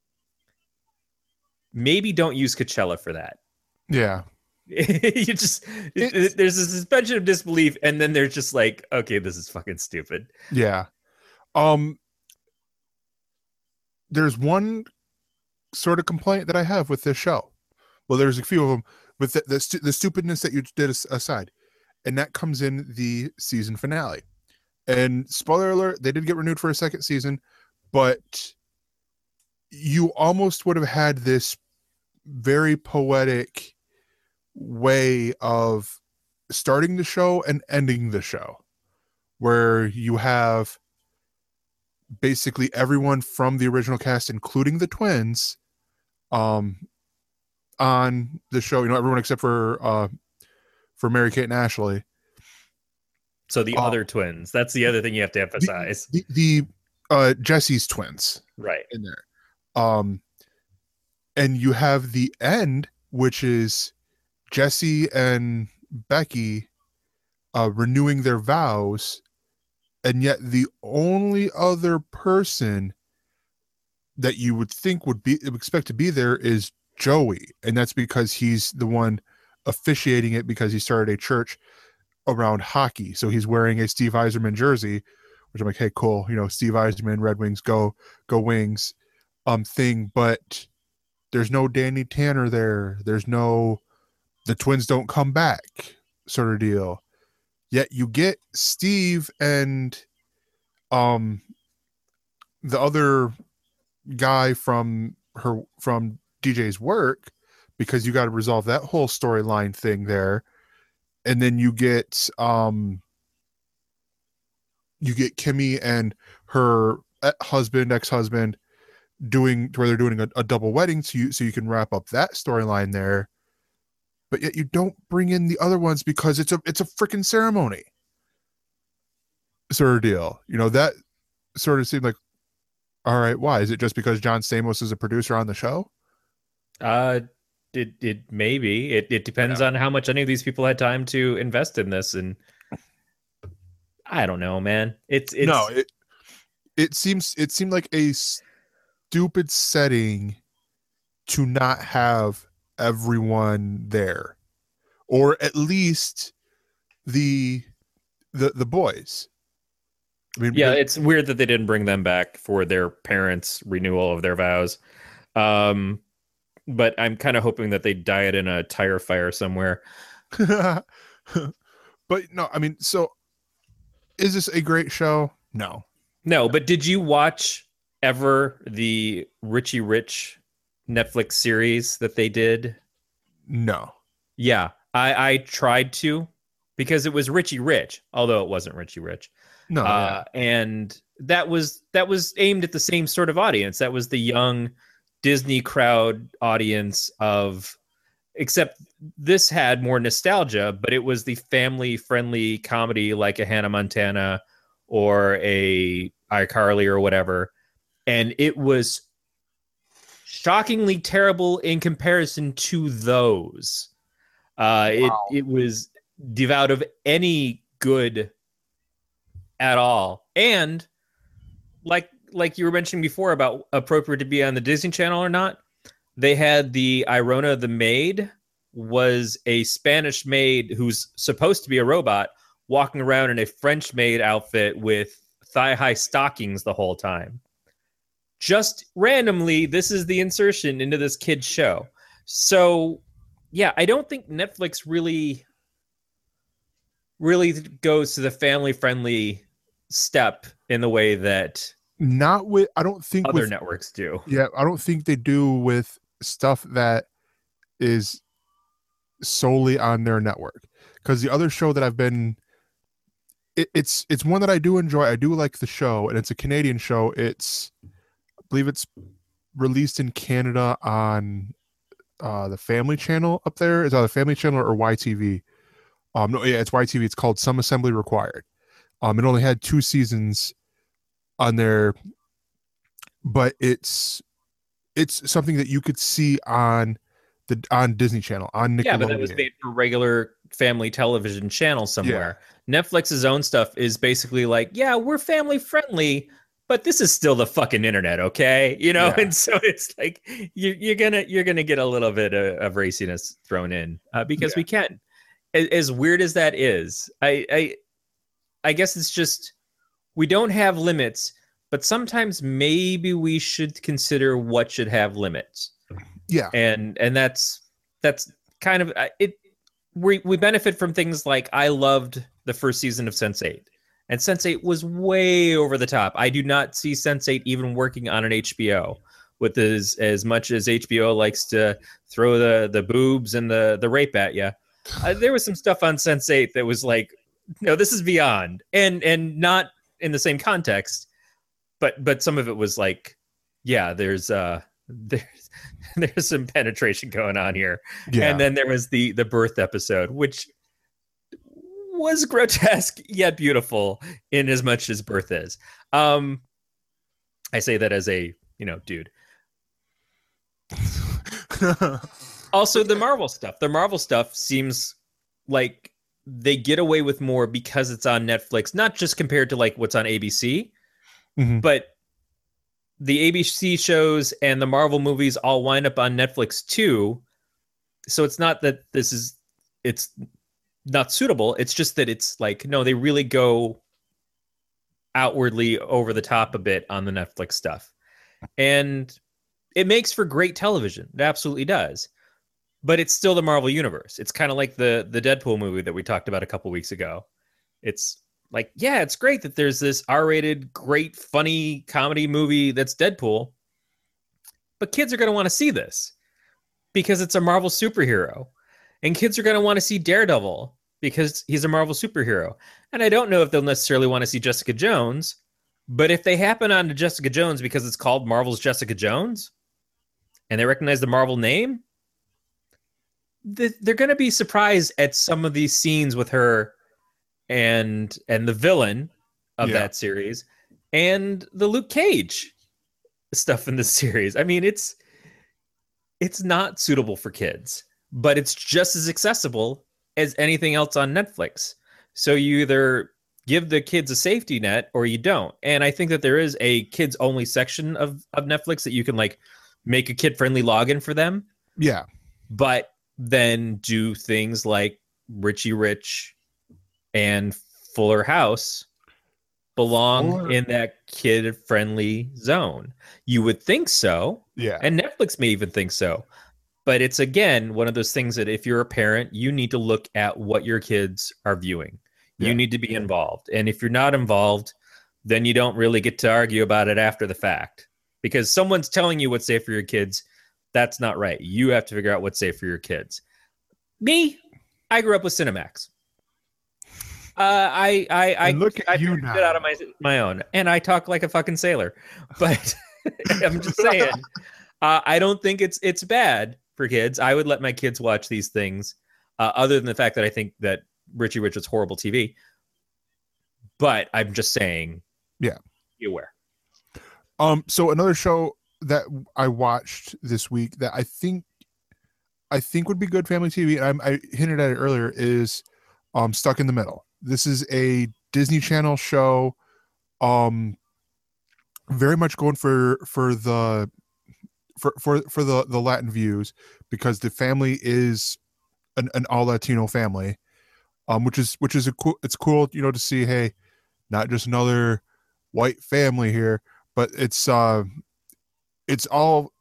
maybe don't use Coachella for that. Yeah. you just it, there's a suspension of disbelief, and then they're just like, okay, this is fucking stupid. Yeah. Um, there's one sort of complaint that I have with this show. Well, there's a few of them, with the, the, the stupidness that you did aside, and that comes in the season finale. And spoiler alert, they did get renewed for a second season, but you almost would have had this very poetic way of starting the show and ending the show, where you have basically everyone from the original cast, including the twins, um, on the show. You know, everyone except for uh, for Mary-Kate and Ashley. So the uh, other twins. That's the other thing you have to emphasize. The, the, the uh, Jesse's twins, right in there. Um, and you have the end, which is Jesse and Becky uh, renewing their vows. And yet the only other person that you would think would be expect to be there is Joey. And that's because he's the one officiating it, because he started a church around hockey. So he's wearing a Steve Yzerman jersey, which I'm like, hey, cool. You know, Steve Yzerman, Red Wings, go, go Wings um, thing. But there's no Danny Tanner there. There's no, the twins don't come back sort of deal. Yet you get Steve and um the other guy from her from D J's work, because you got to resolve that whole storyline thing there. And then you get um you get Kimmy and her husband, ex-husband, doing where they're doing a, a double wedding, so you so you can wrap up that storyline there. But yet you don't bring in the other ones because it's a it's a freaking ceremony sort of deal. You know, that sort of seemed like, all right, why? Is it just because John Stamos is a producer on the show? Uh, it it maybe it it depends yeah. on how much any of these people had time to invest in this, and I don't know, man. It's it's no, it it seems it seemed like a stupid setting to not have everyone there, or at least the the the boys. I mean, yeah, it's weird that they didn't bring them back for their parents' renewal of their vows. Um, but I'm kind of hoping that they died in a tire fire somewhere. But no, I mean, so is this a great show? No, no. But did you watch ever the Richie Rich Netflix series that they did? No. Yeah, I, I tried to, because it was Richie Rich, although it wasn't Richie Rich. No, uh, yeah. And that was that was aimed at the same sort of audience. That was the young Disney crowd audience of, except this had more nostalgia, but it was the family-friendly comedy like a Hannah Montana or a iCarly or whatever, and it was shockingly terrible in comparison to those. Uh, wow. It it was devoid of any good at all, and like like you were mentioning before about appropriate to be on the Disney Channel or not, they had the Irona the maid was a Spanish maid who's supposed to be a robot walking around in a French maid outfit with thigh-high stockings the whole time. Just randomly, this is the insertion into this kid's show. So, yeah, I don't think Netflix really, really goes to the family-friendly step in the way that not with I don't think other with, networks do. Yeah, I don't think they do with stuff that is solely on their network. Because the other show that I've been, it, it's it's one that I do enjoy. I do like the show, and it's a Canadian show. It's I believe it's released in Canada on uh, the Family Channel up there. Is that the Family Channel or Y T V? Um, no, yeah, it's Y T V. It's called Some Assembly Required. Um, it only had two seasons on there, but it's it's something that you could see on the on Disney Channel, on Nickelodeon. Yeah, but that was made for regular family television channel somewhere. Yeah. Netflix's own stuff is basically like, yeah, we're family friendly, but this is still the fucking internet, okay? You know, yeah. And so it's like you, you're gonna you're gonna get a little bit of, of raciness thrown in uh, because yeah. we can. As, as weird as that is, I, I I guess it's just we don't have limits, but sometimes maybe we should consider what should have limits. Yeah, and and that's that's kind of it. We we benefit from things like I loved the first season of Sense eight. And Sense eight was way over the top. I do not see Sense eight even working on an H B O with as as much as H B O likes to throw the the boobs and the the rape at you. Uh, there was some stuff on Sense eight that was like, no, this is beyond, and and not in the same context, but but some of it was like, yeah, there's uh there's there's some penetration going on here, yeah. And then there was the the birth episode, which was grotesque yet beautiful in as much as birth is. Um, I say that as a, you know, dude. Also, the Marvel stuff. The Marvel stuff seems like they get away with more because it's on Netflix, not just compared to like what's on A B C, mm-hmm. but the A B C shows and the Marvel movies all wind up on Netflix too. So it's not that this is, it's not suitable. It's just that it's like, no, they really go outwardly over the top a bit on the Netflix stuff. And it makes for great television. It absolutely does. But it's still the Marvel universe. It's kind of like the, the Deadpool movie that we talked about a couple weeks ago. It's like, yeah, it's great that there's this R-rated, great, funny comedy movie that's Deadpool. But kids are going to want to see this because it's a Marvel superhero. And kids are going to want to see Daredevil because he's a Marvel superhero. And I don't know if they'll necessarily want to see Jessica Jones, but if they happen on to Jessica Jones because it's called Marvel's Jessica Jones, and they recognize the Marvel name, they're going to be surprised at some of these scenes with her and and the villain of yeah. that series and the Luke Cage stuff in this series. I mean, it's it's not suitable for kids, but it's just as accessible as anything else on Netflix. So you either give the kids a safety net or you don't. And I think that there is a kids only section of, of Netflix that you can like make a kid friendly login for them. Yeah. But then do things like Richie Rich and Fuller House belong Fuller. in that kid friendly zone. You would think so. Yeah. And Netflix may even think so. But it's, again, one of those things that if you're a parent, you need to look at what your kids are viewing. Yeah. You need to be involved. And if you're not involved, then you don't really get to argue about it after the fact. Because someone's telling you what's safe for your kids. That's not right. You have to figure out what's safe for your kids. Me, I grew up with Cinemax. Uh, I I I look at I you figured now. it out on my my own, and I talk like a fucking sailor. But I'm just saying, uh, I don't think it's it's bad for kids. I would let my kids watch these things, uh, other than the fact that I think that Richie Rich is horrible T V. but I'm just saying, yeah, be aware. Um, so another show that I watched this week that I think I think would be good family T V, and I, I hinted at it earlier, is um Stuck in the Middle. This is a Disney Channel show, um, very much going for for the for for for the the Latin views, because the family is an, an all Latino family, um, which is which is a cool. It's cool, you know, to see. Hey, not just another white family here, but it's uh, it's all.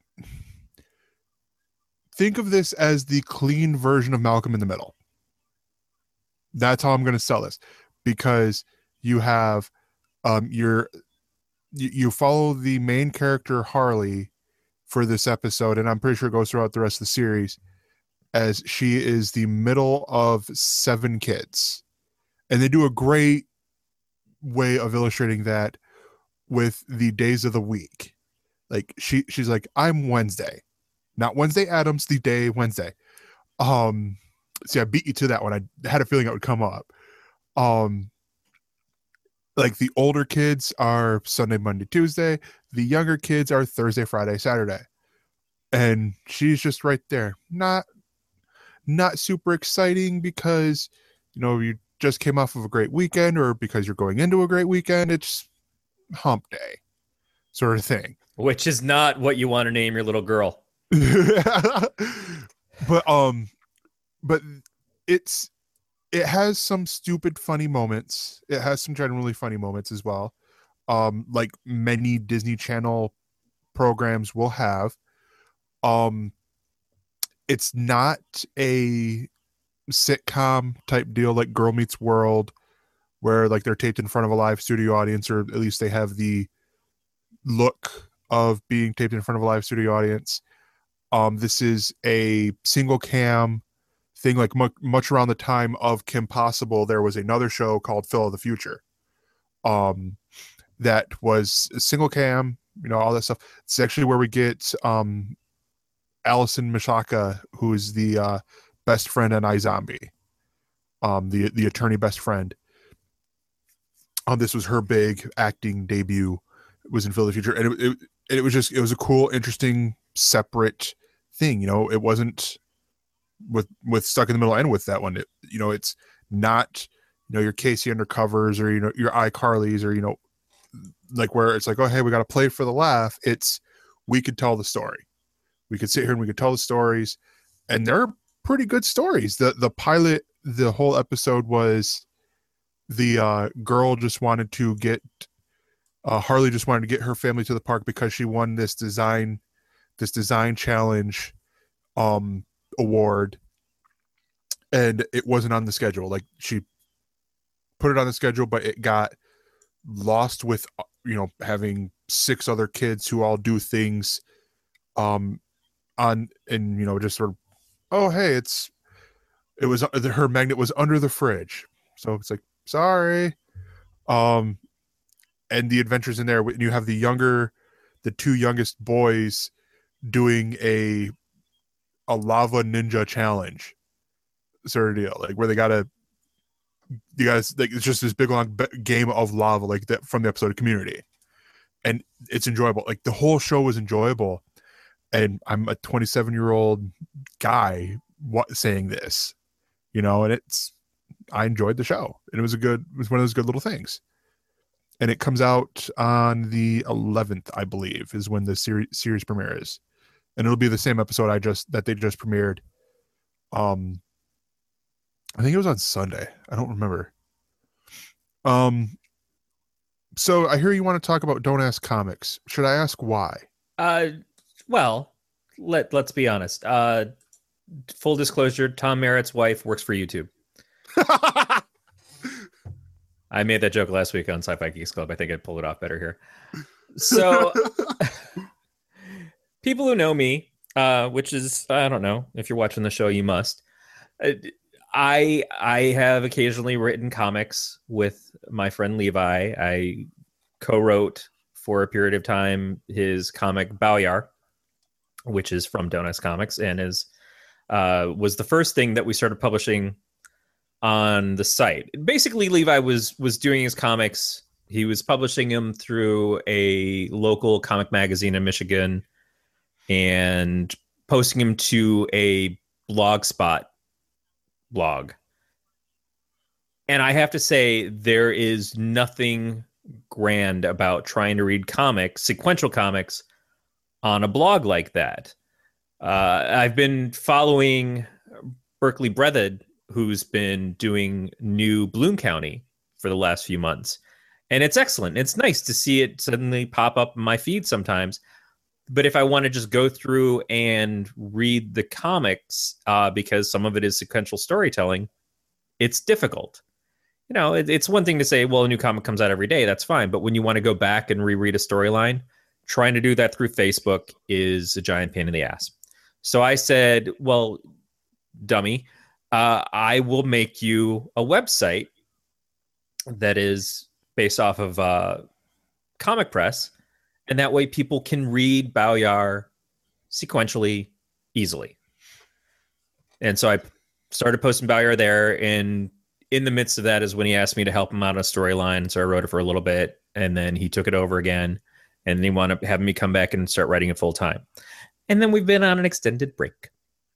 Think of this as the clean version of Malcolm in the Middle. That's how I'm going to sell this, because you have um your you, you follow the main character Harley for this episode, and I'm pretty sure it goes throughout the rest of the series, as she is the middle of seven kids. And they do a great way of illustrating that with the days of the week. Like she she's like, I'm Wednesday. Not Wednesday Addams, the day Wednesday. Um see, I beat you to that one. I had a feeling it would come up. Um like the older kids are Sunday, Monday, Tuesday. The younger kids are Thursday, Friday, Saturday. And she's just right there. Not not super exciting because, you know, you just came off of a great weekend, or because you're going into a great weekend. It's hump day sort of thing. Which is not what you want to name your little girl. but um but it's it has some stupid funny moments. It has some generally funny moments as well, um like many Disney Channel programs will have. Um it's not a sitcom type deal like Girl Meets World, where like they're taped in front of a live studio audience, or at least they have the look of being taped in front of a live studio audience. Um, this is a single cam thing. Like mu- much around the time of Kim Possible, there was another show called Phil of the Future, um, that was a single cam, you know, all that stuff. It's actually where we get um, Allison Mishaka, who is the uh, best friend in iZombie, um, the the attorney best friend. Um, this was her big acting debut. It was in Phil of the Future, and it, it it was just it was a cool, interesting, separate thing. You know, it wasn't with with Stuck in the Middle and with that one. It, you know, it's not, you know, your Casey Undercovers or, you know, your iCarlys, or, you know, like where it's like, oh hey, we got to play for the laugh. It's, we could tell the story. We could sit here and we could tell the stories, and they're pretty good stories. The the pilot, the whole episode was the uh, girl just wanted to get uh, Harley just wanted to get her family to the park because she won this design this design challenge um award, and it wasn't on the schedule. Like she put it on the schedule, but it got lost with, you know, having six other kids who all do things um on, and, you know, just sort of, oh hey, it's it was her magnet was under the fridge, so it's like, sorry. Um and the adventures in there, when you have the younger the two youngest boys doing a a lava ninja challenge sort of deal, like where they gotta you guys like, it's just this big long game of lava, like that from the episode of Community, and it's enjoyable. Like the whole show was enjoyable, and I'm a twenty-seven year old guy what saying this, you know, and it's I enjoyed the show, and it was a good it was one of those good little things. And it comes out on the eleventh, I believe, is when the series series premiere is, and it'll be the same episode I just that they just premiered. Um, I think it was on Sunday. I don't remember. Um, so I hear you want to talk about Don't Ask Comics. Should I ask why? Uh, well, let let's be honest. Uh, full disclosure: Tom Merritt's wife works for YouTube. I made that joke last week on Sci-Fi Geeks Club. I think I'd pull it off better here. So, people who know me, uh, which is, I don't know, if you're watching the show, you must. I I have occasionally written comics with my friend Levi. I co-wrote for a period of time his comic Baoyar, which is from Don't Ask Comics, and is uh, was the first thing that we started publishing on the site. Basically, Levi was was doing his comics. He was publishing them through a local comic magazine in Michigan and posting them to a Blogspot blog. And I have to say, there is nothing grand about trying to read comics, sequential comics, on a blog like that. Uh, I've been following Berkeley Breathed, who's been doing new Bloom County for the last few months. And it's excellent. It's nice to see it suddenly pop up in my feed sometimes. But if I want to just go through and read the comics, uh, because some of it is sequential storytelling, it's difficult. You know, it, it's one thing to say, well, a new comic comes out every day. That's fine. But when you want to go back and reread a storyline, trying to do that through Facebook is a giant pain in the ass. So I said, well, dummy, uh, I will make you a website that is based off of uh, Comic Press. And that way people can read Bao-Yar sequentially easily. And so I started posting Bao-Yar there. And in the midst of that is when he asked me to help him out on a storyline. So I wrote it for a little bit. And then he took it over again. And then he wanted to have me come back and start writing it full time. And then we've been on an extended break.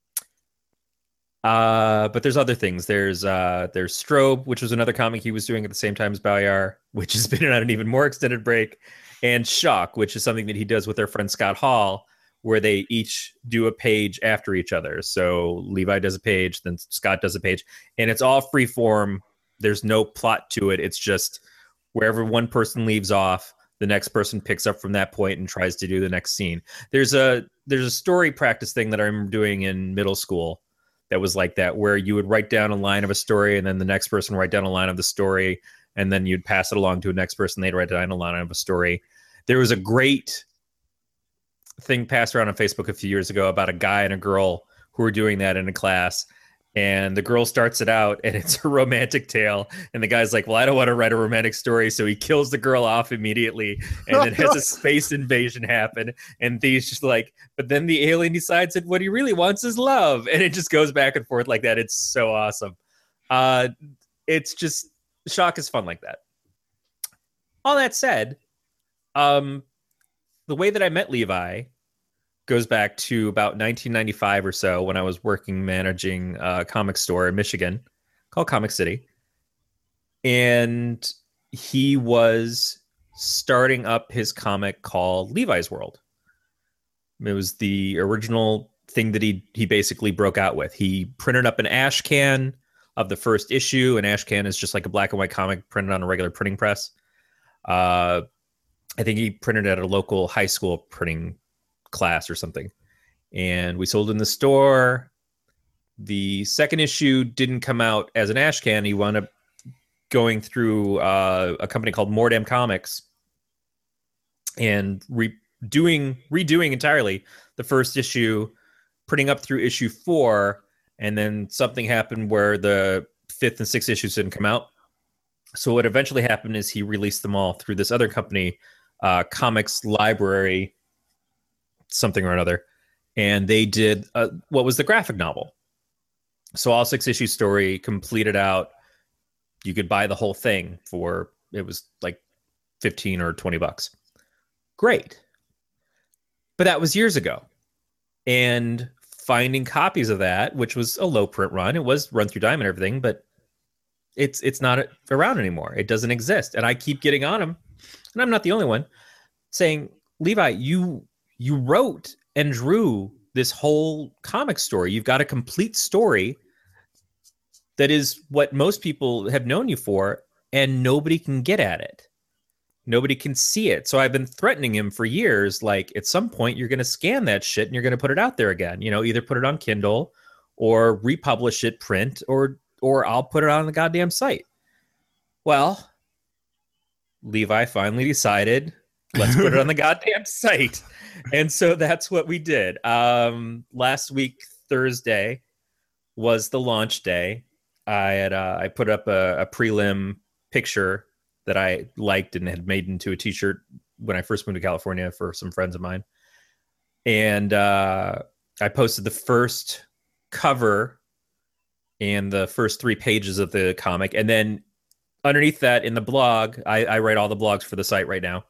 Uh, but there's other things. There's uh, there's Strobe, which was another comic he was doing at the same time as Bao-Yar, which has been on an even more extended break. And Shock, which is something that he does with their friend Scott Hall, where they each do a page after each other. So Levi does a page, then Scott does a page, and it's all free form. There's no plot to it. It's just wherever one person leaves off, the next person picks up from that point and tries to do the next scene. There's a there's a story practice thing that I remember doing in middle school that was like that, where you would write down a line of a story, and then the next person would write down a line of the story, and then you'd pass it along to a next person. They'd write down a line of a story. There was a great thing passed around on Facebook a few years ago about a guy and a girl who were doing that in a class. And the girl starts it out, and it's a romantic tale. And the guy's like, well, I don't want to write a romantic story. So he kills the girl off immediately, and then has a space invasion happen. And he's just like, but then the alien decides that what he really wants is love. And it just goes back and forth like that. It's so awesome. Uh, it's just, Shock is fun like that. All that said, um, the way that I met Levi goes back to about nineteen ninety-five or so, when I was working managing a comic store in Michigan called Comic City. And he was starting up his comic called Levi's World. It was the original thing that he he basically broke out with. He printed up an ash can of the first issue. An ash can is just like a black and white comic printed on a regular printing press. Uh, I think he printed it at a local high school printing class or something. And we sold in the store. The second issue didn't come out as an ash can. He wound up going through uh, a company called Mordam Comics and redoing, redoing entirely the first issue, printing up through issue four. And then something happened where the fifth and sixth issues didn't come out. So what eventually happened is he released them all through this other company, uh, Comics Library, something or another. And they did uh, what was the graphic novel. So all six issue story completed out. You could buy the whole thing for, it was like fifteen or twenty bucks. Great. But that was years ago. And finding copies of that, which was a low print run, it was run through Diamond and everything, but it's it's not around anymore. It doesn't exist. And I keep getting on him, and I'm not the only one, saying, Levi, you you wrote and drew this whole comic story. You've got a complete story that is what most people have known you for, and nobody can get at it. Nobody can see it. So I've been threatening him for years, like, at some point you're going to scan that shit and you're going to put it out there again. You know, either put it on Kindle or republish it print, or or I'll put it on the goddamn site. Well, Levi finally decided, let's put it on the goddamn site. And so that's what we did. Um, last week, Thursday, was the launch day. I had uh, I put up a, a prelim picture that I liked and had made into a t-shirt when I first moved to California for some friends of mine. And uh, I posted the first cover and the first three pages of the comic. And then underneath that in the blog, I, I write all the blogs for the site right now.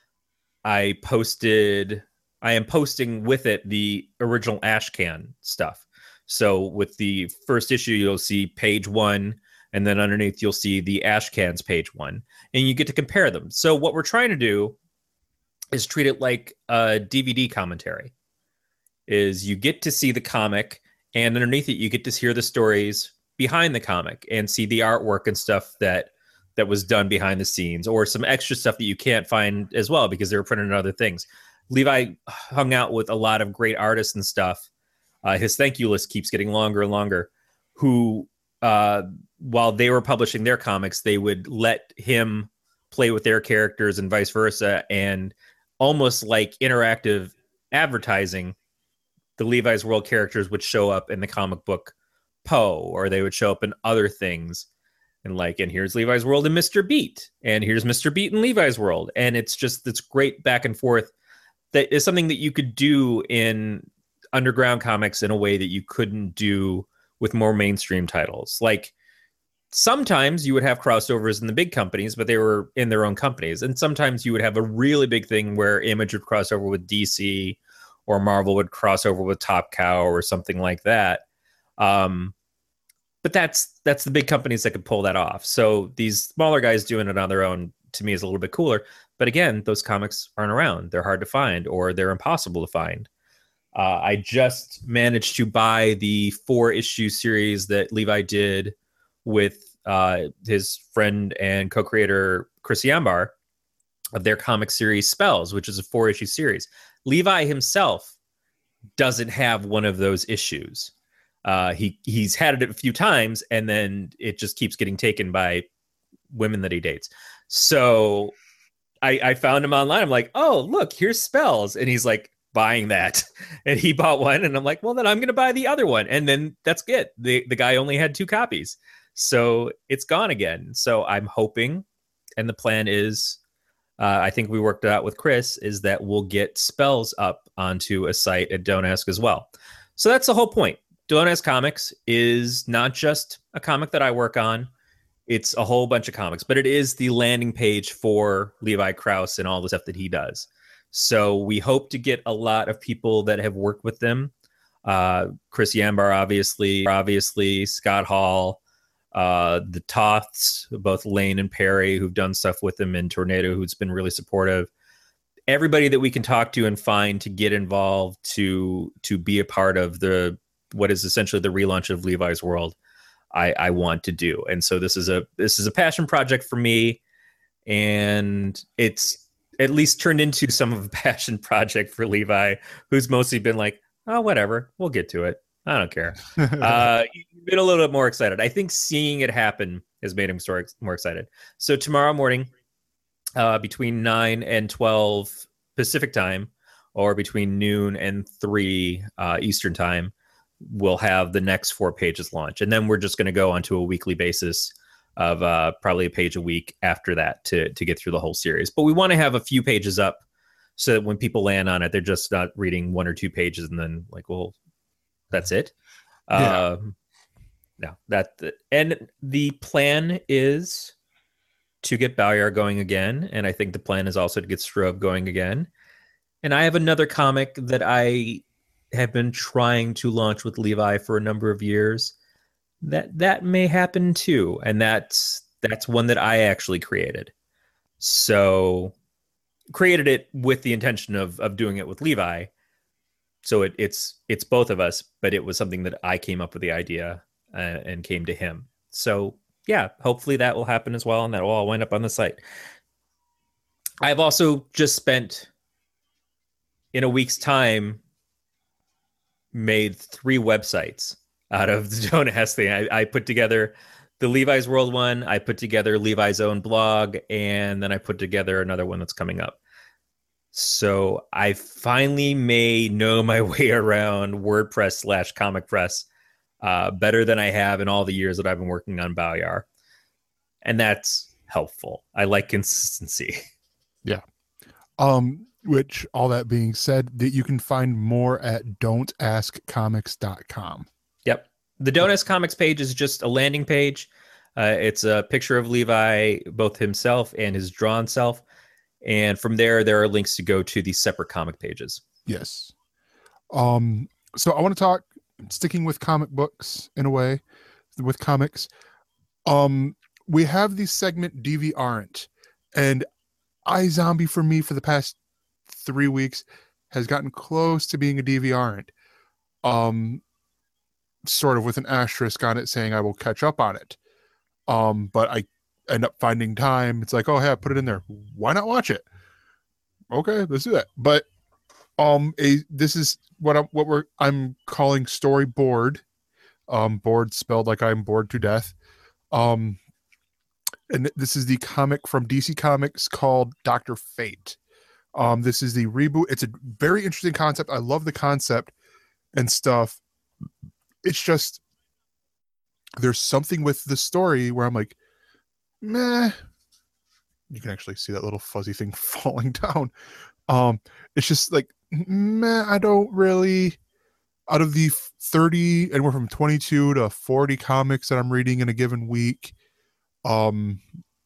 I posted, I am posting with it the original Ashcan stuff. So with the first issue, you'll see page one, and then underneath you'll see the Ashcans page one, and you get to compare them. So what we're trying to do is treat it like a D V D commentary. Is you get to see the comic, and underneath it you get to hear the stories behind the comic and see the artwork and stuff that that was done behind the scenes, or some extra stuff that you can't find as well because they were printed in other things. Levi hung out with a lot of great artists and stuff. Uh, his thank you list keeps getting longer and longer, who, uh, while they were publishing their comics, they would let him play with their characters and vice versa. And almost like interactive advertising, the Levi's World characters would show up in the comic book Poe, or they would show up in other things. And like, and here's Levi's World and Mister Beat, and here's Mister Beat and Levi's World. And it's just, it's great back and forth. That is something that you could do in underground comics in a way that you couldn't do with more mainstream titles. Like sometimes you would have crossovers in the big companies, but they were in their own companies. And sometimes you would have a really big thing where Image would cross over with D C, or Marvel would cross over with Top Cow or something like that. Um, but that's that's the big companies that could pull that off. So these smaller guys doing it on their own, to me, is a little bit cooler. But again, those comics aren't around. They're hard to find, or they're impossible to find. Uh, I just managed to buy the four issue series that Levi did with uh, his friend and co-creator Chris Yambar of their comic series Spells, which is a four issue series. Levi himself doesn't have one of those issues. Uh, he he's had it a few times, and then it just keeps getting taken by women that he dates. So I, I found him online. I'm like, oh, look, here's Spells. And he's like, buying that. And he bought one, and I'm like, well, then I'm going to buy the other one. And then that's it. The, the guy only had two copies. So it's gone again. So I'm hoping, and the plan is, uh, I think we worked it out with Chris, is that we'll get Spells up onto a site at Don't Ask as well. So that's the whole point. Don't Ask Comics is not just a comic that I work on. It's a whole bunch of comics, but it is the landing page for Levi Krause and all the stuff that he does. So we hope to get a lot of people that have worked with them. Uh, Chris Yambar, obviously, obviously Scott Hall, uh, the Toths, both Lane and Perry, who've done stuff with him, and Tornado, who's been really supportive. Everybody that we can talk to and find to get involved, to to be a part of the what is essentially the relaunch of Levi's World, I, I want to do. And so this is a this is a passion project for me, and it's at least turned into some of a passion project for Levi, who's mostly been like, oh, whatever, we'll get to it. I don't care. uh, been a little bit more excited. I think seeing it happen has made him more excited. So tomorrow morning, uh, between nine and twelve Pacific time, or between noon and three uh, Eastern time, we'll have the next four pages launch. And then we're just going to go onto a weekly basis of uh, probably a page a week after that to, to get through the whole series. But we want to have a few pages up so that when people land on it, they're just not reading one or two pages and then like, well, that's it. Yeah. Um, no, that, and the plan is to get Balyar going again. And I think the plan is also to get Strove going again. And I have another comic that I have been trying to launch with Levi for a number of years. That that may happen too, and that's that's one that I actually created. So created it with the intention of of doing it with Levi. So it, it's it's both of us, but it was something that I came up with the idea uh, and came to him. So yeah, hopefully that will happen as well, and that will all wind up on the site. I've also just spent in a week's time made three websites out of the Don't Ask thing. I, I put together the Levi's World one, I put together Levi's own blog, and then I put together another one that's coming up. So I finally may know my way around WordPress slash Comic Press uh, better than I have in all the years that I've been working on Balyar. And that's helpful. I like consistency. Yeah. Um, which, all that being said, that you can find more at don't ask comics dot com. Yep. The Don't Ask Comics page is just a landing page. Uh, it's a picture of Levi, both himself and his drawn self. And from there, there are links to go to these separate comic pages. Yes. Um, so I want to talk, sticking with comic books in a way, with comics. Um, we have the segment D V Aren't, and iZombie for me for the past three weeks has gotten close to being a D V Aren't. Um, sort of with an asterisk on it saying I will catch up on it. Um, but I end up finding time. It's like, oh, hey, I put it in there. Why not watch it? Okay, let's do that. But um, a this is what I'm what we're I'm calling storyboard. Um, bored spelled like I'm bored to death. Um, and this is the comic from D C Comics called Doctor Fate. Um, this is the reboot. It's a very interesting concept. I love the concept and stuff. It's just there's something with the story where I'm like, meh. You can actually see that little fuzzy thing falling down. Um, it's just like, meh, I don't really, out of the thirty, anywhere from twenty-two to forty comics that I'm reading in a given week, um,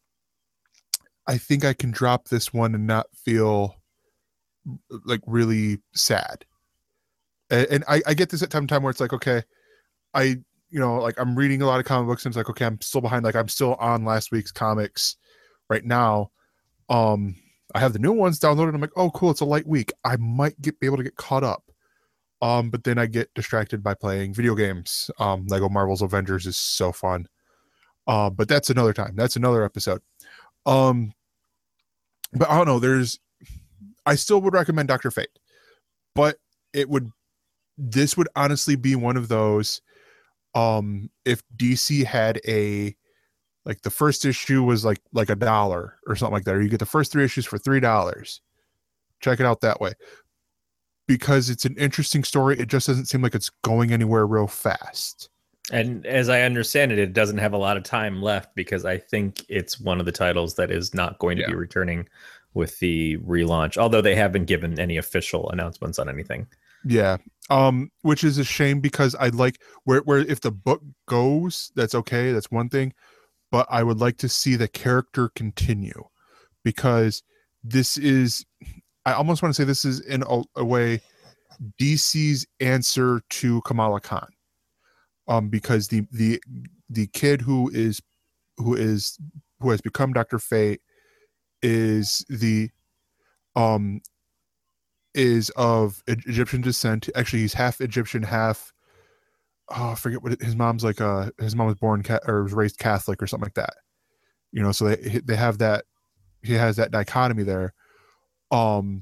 I think I can drop this one and not feel like really sad. And, and I, I get this at time to time where it's like, okay, I, you know, like I'm reading a lot of comic books and it's like, okay, I'm still behind. Like I'm still on last week's comics right now. Um, I have the new ones downloaded. I'm like, oh, cool. It's a light week. I might get be able to get caught up. Um, but then I get distracted by playing video games. Um, Lego Marvel's Avengers is so fun. Uh, but that's another time. That's another episode. Um, but I don't know. There's, I still would recommend Doctor Fate, but it would, this would honestly be one of those. Um, if D C had a, like the first issue was like like a dollar or something like that, or you get the first three issues for three dollars. Check it out that way, because it's an interesting story. It just doesn't seem like it's going anywhere real fast. And as I understand it, it doesn't have a lot of time left because I think it's one of the titles that is not going to yeah. be returning with the relaunch, although they haven't given any official announcements on anything. Yeah. Um, which is a shame because I'd like where, where if the book goes, that's okay. That's one thing. But I would like to see the character continue, because this is, I almost want to say this is in a, a way D C's answer to Kamala Khan. Um, because the, the, the kid who is, who is, who has become Doctor Fate is the, um, is of Egyptian descent. Actually, he's half Egyptian, half, oh, I forget what it, his mom's like. Uh, his mom was born ca- or was raised Catholic or something like that. You know, so they they have that. He has that dichotomy there. Um,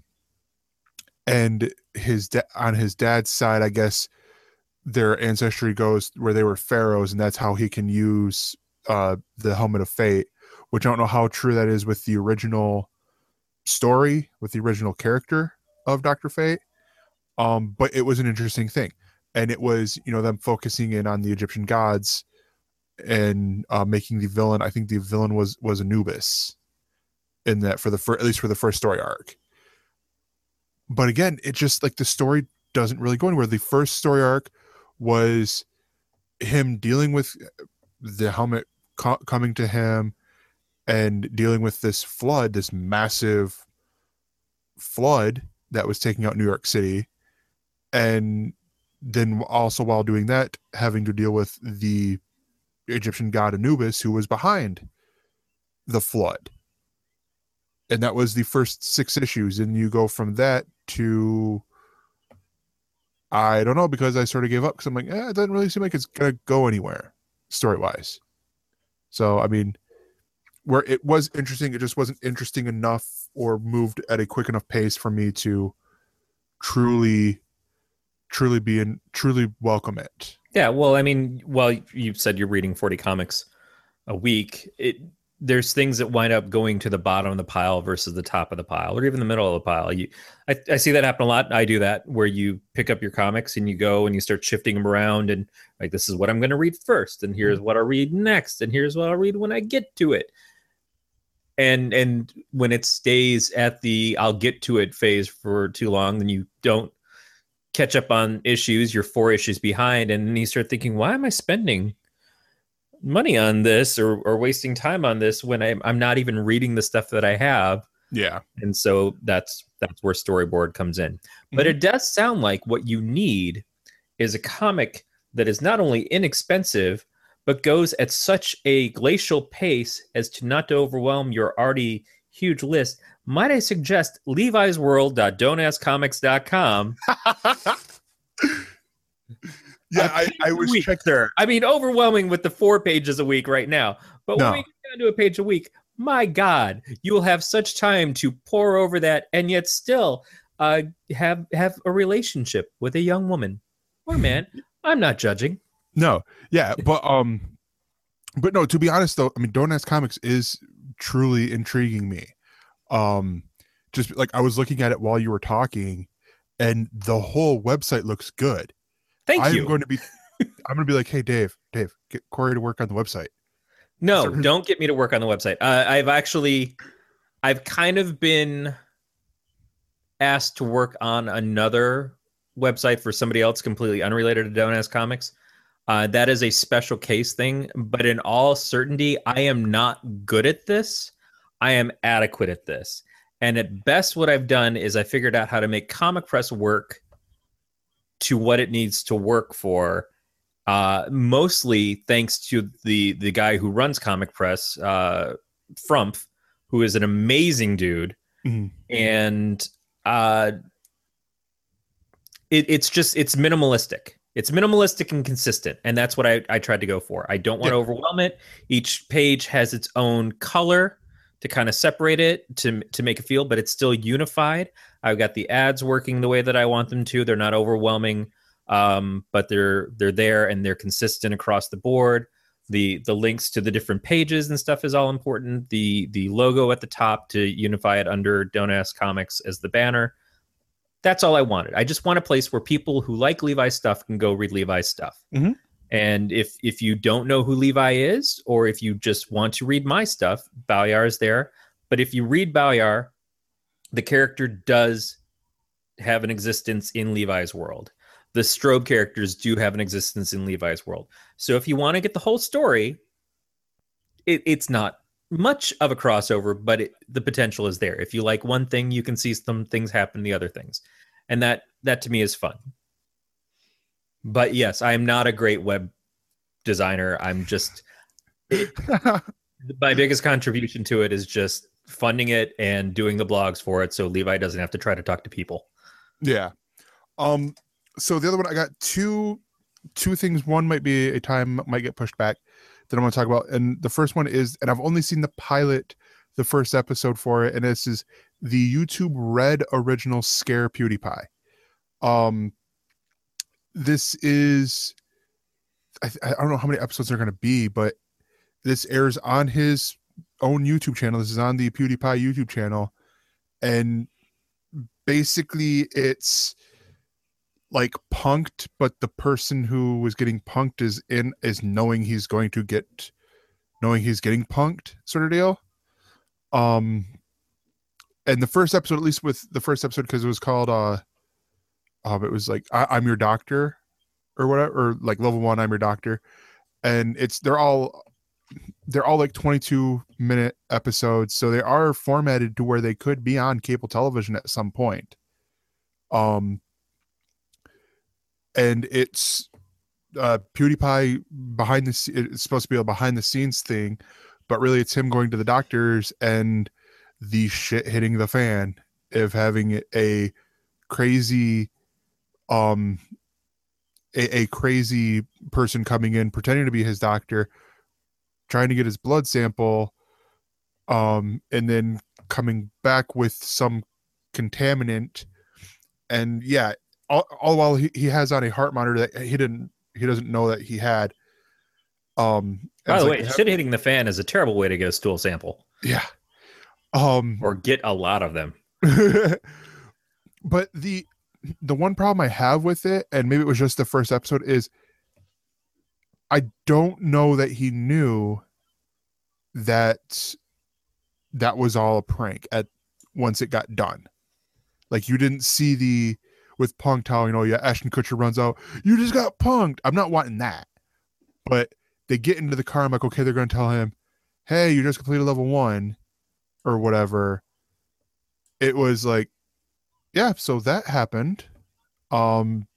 and his da- on his dad's side, I guess their ancestry goes where they were pharaohs, and that's how he can use uh the Helmet of Fate. Which I don't know how true that is with the original story, with the original character of Doctor Fate. Um, but it was an interesting thing. And it was, you know, them focusing in on the Egyptian gods and uh, making the villain. I think the villain was was Anubis in that for the first, at least for the first story arc. But again, it just like the story doesn't really go anywhere. The first story arc was him dealing with the helmet co- coming to him and dealing with this flood, this massive flood that was taking out New York City, and then also while doing that, having to deal with the Egyptian god Anubis, who was behind the flood. And that was the first six issues. And you go from that to, I don't know, because I sort of gave up because I'm like, eh, it doesn't really seem like it's going to go anywhere story-wise. So, I mean, where it was interesting, it just wasn't interesting enough or moved at a quick enough pace for me to truly truly be in truly welcome it. Yeah, well, I mean, while you said you're reading forty comics a week, it there's things that wind up going to the bottom of the pile versus the top of the pile, or even the middle of the pile. You, I, I see that happen a lot. I do that, where you pick up your comics and you go and you start shifting them around, and like, this is what I'm going to read first, and here's what I'll read next, and here's what I'll read when I get to it. And and when it stays at the I'll get to it phase for too long, then you don't catch up on issues, you're four issues behind, and then you start thinking, why am I spending money on this or, or wasting time on this when I'm, I'm not even reading the stuff that I have? Yeah. And so that's that's where storyboard comes in. But Mhm. it does sound like what you need is a comic that is not only inexpensive, but goes at such a glacial pace as to not to overwhelm your already huge list. Might I suggest levi's world dot don't ask comics dot com? Yeah, I, I was week, checking. Sir. I mean, overwhelming with the four pages a week right now. But when No. we get down to a page a week, my God, you will have such time to pour over that and yet still uh, have have a relationship with a young woman or man. I'm not judging. No, yeah, but um, but no. To be honest, though, I mean, Don't Ask Comics is truly intriguing me. Um, just like I was looking at it while you were talking, and the whole website looks good. Thank I'm you. going to be, I'm going to be like, hey, Dave, Dave, get Corey to work on the website. No, Start- don't get me to work on the website. Uh, I've actually, I've kind of been asked to work on another website for somebody else completely unrelated to Don't Ask Comics. Uh, that is a special case thing, but in all certainty, I am not good at this. I am adequate at this. And at best, what I've done is I figured out how to make Comic Press work to what it needs to work for. Uh, mostly thanks to the the guy who runs Comic Press, uh, Frumpf, who is an amazing dude. Mhm. And uh, it, it's just, it's minimalistic. It's minimalistic and consistent. And that's what I, I tried to go for. I don't want to Yeah. overwhelm it. Each page has its own color to kind of separate it, to, to make it feel, but it's still unified. I've got the ads working the way that I want them to. They're not overwhelming, um, but they're they're there and they're consistent across the board. The the links to the different pages and stuff is all important. The the logo at the top to unify it under Don't Ask Comics as the banner. That's all I wanted. I just want a place where people who like Levi's stuff can go read Levi's stuff. Mhm. And if if you don't know who Levi is, or if you just want to read my stuff, Balyar is there. But if you read Balyar, the character does have an existence in Levi's world. The strobe characters do have an existence in Levi's world. So if you want to get the whole story, it, it's not much of a crossover, but it, the potential is there. If you like one thing, you can see some things happen in the other things. And that that to me is fun. But yes, I am not a great web designer. I'm just it, my biggest contribution to it is just funding it and doing the blogs for it, so Levi doesn't have to try to talk to people. Yeah. Um. So the other one, I got two two things. One might be a time might get pushed back that I want to talk about, and the first one is, and I've only seen the pilot, the first episode for it, and this is the YouTube Red original Scare PewDiePie. Um. This is, I, I don't know how many episodes they're going to be, but this airs on his own YouTube channel. This is on the PewDiePie YouTube channel, and basically it's like punked, but the person who was getting punked is in is knowing he's going to get knowing he's getting punked, sort of deal. Um, and the first episode, at least with the first episode, because it was called uh, um, it was like I, I'm your doctor, or whatever, or like level one, I'm your doctor, and it's they're all they're all like twenty-two minute episodes, so they are formatted to where they could be on cable television at some point. Um, and it's uh, PewDiePie behind the it's supposed to be a behind the scenes thing, but really it's him going to the doctors and the shit hitting the fan of having a crazy um a, a crazy person coming in pretending to be his doctor, trying to get his blood sample, um and then coming back with some contaminant, and yeah, all, all while he, he has on a heart monitor that he didn't he doesn't know that he had. Um by the like, way, shit hitting the fan is a terrible way to get a stool sample. Yeah. Um or get a lot of them. But the the one problem I have with it, and maybe it was just the first episode, is I don't know that he knew that that was all a prank at once it got done. Like, you didn't see the with punked, how, you know, yeah, Ashton Kutcher runs out, you just got punked. I'm not wanting that. But they get into the car. I'm like, okay, they're going to tell him, hey, you just completed level one or whatever. It was like, yeah, so that happened. Um,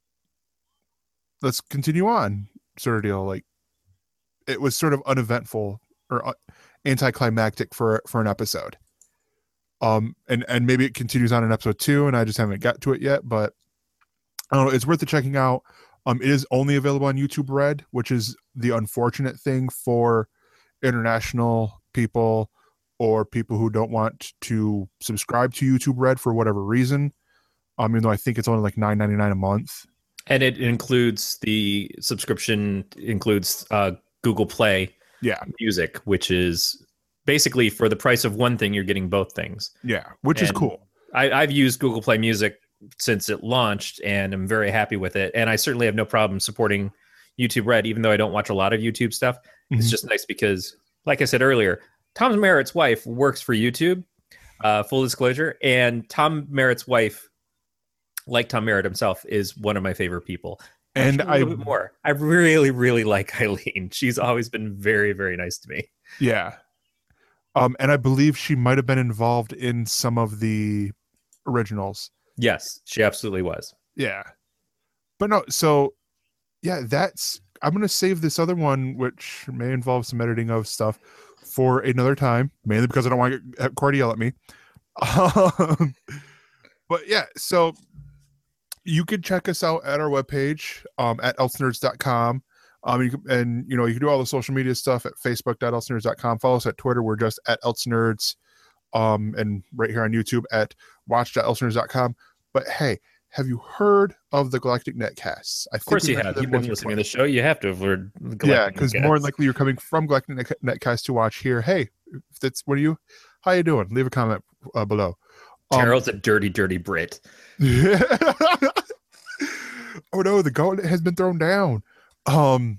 let's continue on, sort of deal. Like, it was sort of uneventful or uh, anticlimactic for for an episode. Um, and and maybe it continues on in episode two, and I just haven't got to it yet. But I don't know. It's worth it checking out. Um, it is only available on YouTube Red, which is the unfortunate thing for international people or people who don't want to subscribe to YouTube Red for whatever reason. Um, even though I think it's only like nine ninety-nine a month. And it includes the subscription includes uh, Google Play yeah. Music, which is basically for the price of one thing, you're getting both things. Yeah, which and is cool. I, I've used Google Play Music since it launched, and I'm very happy with it. And I certainly have no problem supporting YouTube Red, even though I don't watch a lot of YouTube stuff. Mm-hmm. It's just nice because, like I said earlier, Tom Merritt's wife works for YouTube, uh, full disclosure, and Tom Merritt's wife, like Tom Merritt himself, is one of my favorite people. And a little I, bit more. I really, really like Eileen. She's always been very, very nice to me. Yeah. Um, and I believe she might have been involved in some of the originals. Yes, she absolutely was. Yeah. But no, so yeah, that's, I'm going to save this other one, which may involve some editing of stuff, for another time, mainly because I don't want to get Corey to yell at me. Um, but yeah, so you can check us out at our webpage, um, at elsenerds dot com. Um, you can, and you know, you can do all the social media stuff at facebook dot elsenerds dot com. Follow us at Twitter. We're just at elsenerds. Um, and right here on YouTube at watch dot elsenerds dot com. But hey, have you heard of the Galactic Netcasts? I of course you have. You've been listening to the show. You have to have heard. Galactic yeah, because more than likely you're coming from Galactic Netcast to watch here. Hey, if that's what are you? How you doing? Leave a comment uh, below. Terrell's um, a dirty, dirty Brit. Oh no, the gauntlet has been thrown down. Um,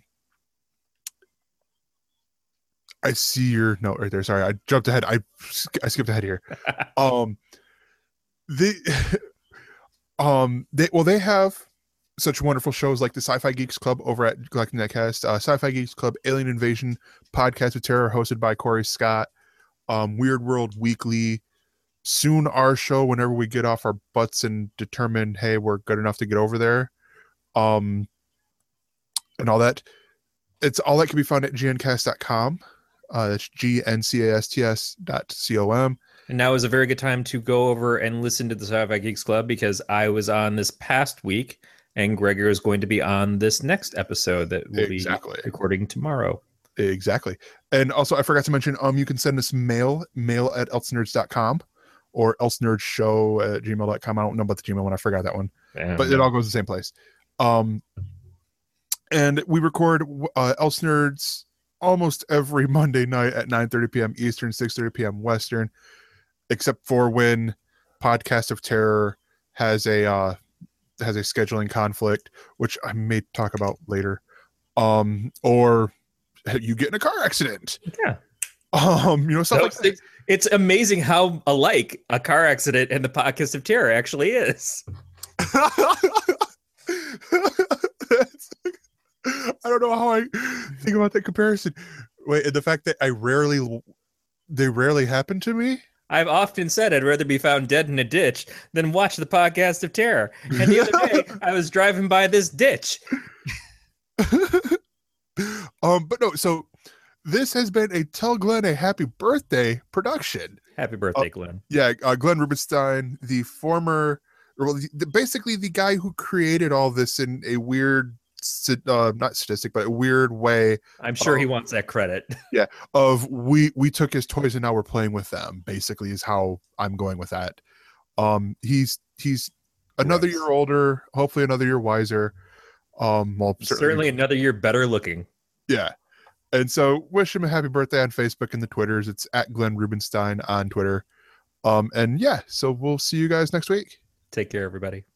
I see your note right there. Sorry, I jumped ahead. I I skipped ahead here. um, the um they well they have such wonderful shows like the Sci-Fi Geeks Club over at Galactic Netcast, uh, Sci-Fi Geeks Club, Alien Invasion, Podcast with Terror, hosted by Corey Scott, um, Weird World Weekly. Soon our show, whenever we get off our butts and determine, hey, we're good enough to get over there, um, and all that. It's all that can be found at g n cast dot com. Uh, that's G N C A S T S dot C O M. And now is a very good time to go over and listen to the Sci-Fi Geeks Club, because I was on this past week, and Gregor is going to be on this next episode that we'll exactly. be recording tomorrow. Exactly. And also, I forgot to mention, um, you can send us mail, mail at elsenerds dot com. Or elsenerdshow at gmail dot com. I don't know about the Gmail one. I forgot that one. Damn. But it all goes to the same place. Um, and we record uh, Else Nerds almost every Monday night at nine thirty p.m. Eastern, six thirty p.m. Western, except for when Podcast of Terror has a uh, has a scheduling conflict, which I may talk about later. Um, or you get in a car accident. Yeah. Um, you know, stuff like that. It's amazing how alike a car accident and the Podcast of Terror actually is. I don't know how I think about that comparison. Wait, and the fact that I rarely, they rarely happen to me. I've often said I'd rather be found dead in a ditch than watch the Podcast of Terror. And the other day, I was driving by this ditch. um, but no, so. This has been a Tell Glenn a Happy Birthday production. Happy birthday, uh, Glenn. Yeah, uh, Glenn Rubenstein, the former, well, the, basically the guy who created all this in a weird, uh, not statistic, but a weird way. I'm sure um, he wants that credit. Yeah, of we we took his toys and now we're playing with them. Basically, is how I'm going with that. Um, he's he's another right. year older, hopefully another year wiser. Um, well, certainly, certainly another year better looking. Yeah. And so wish him a happy birthday on Facebook and the Twitters. It's at Glenn Rubenstein on Twitter. Um, and yeah, so we'll see you guys next week. Take care, everybody.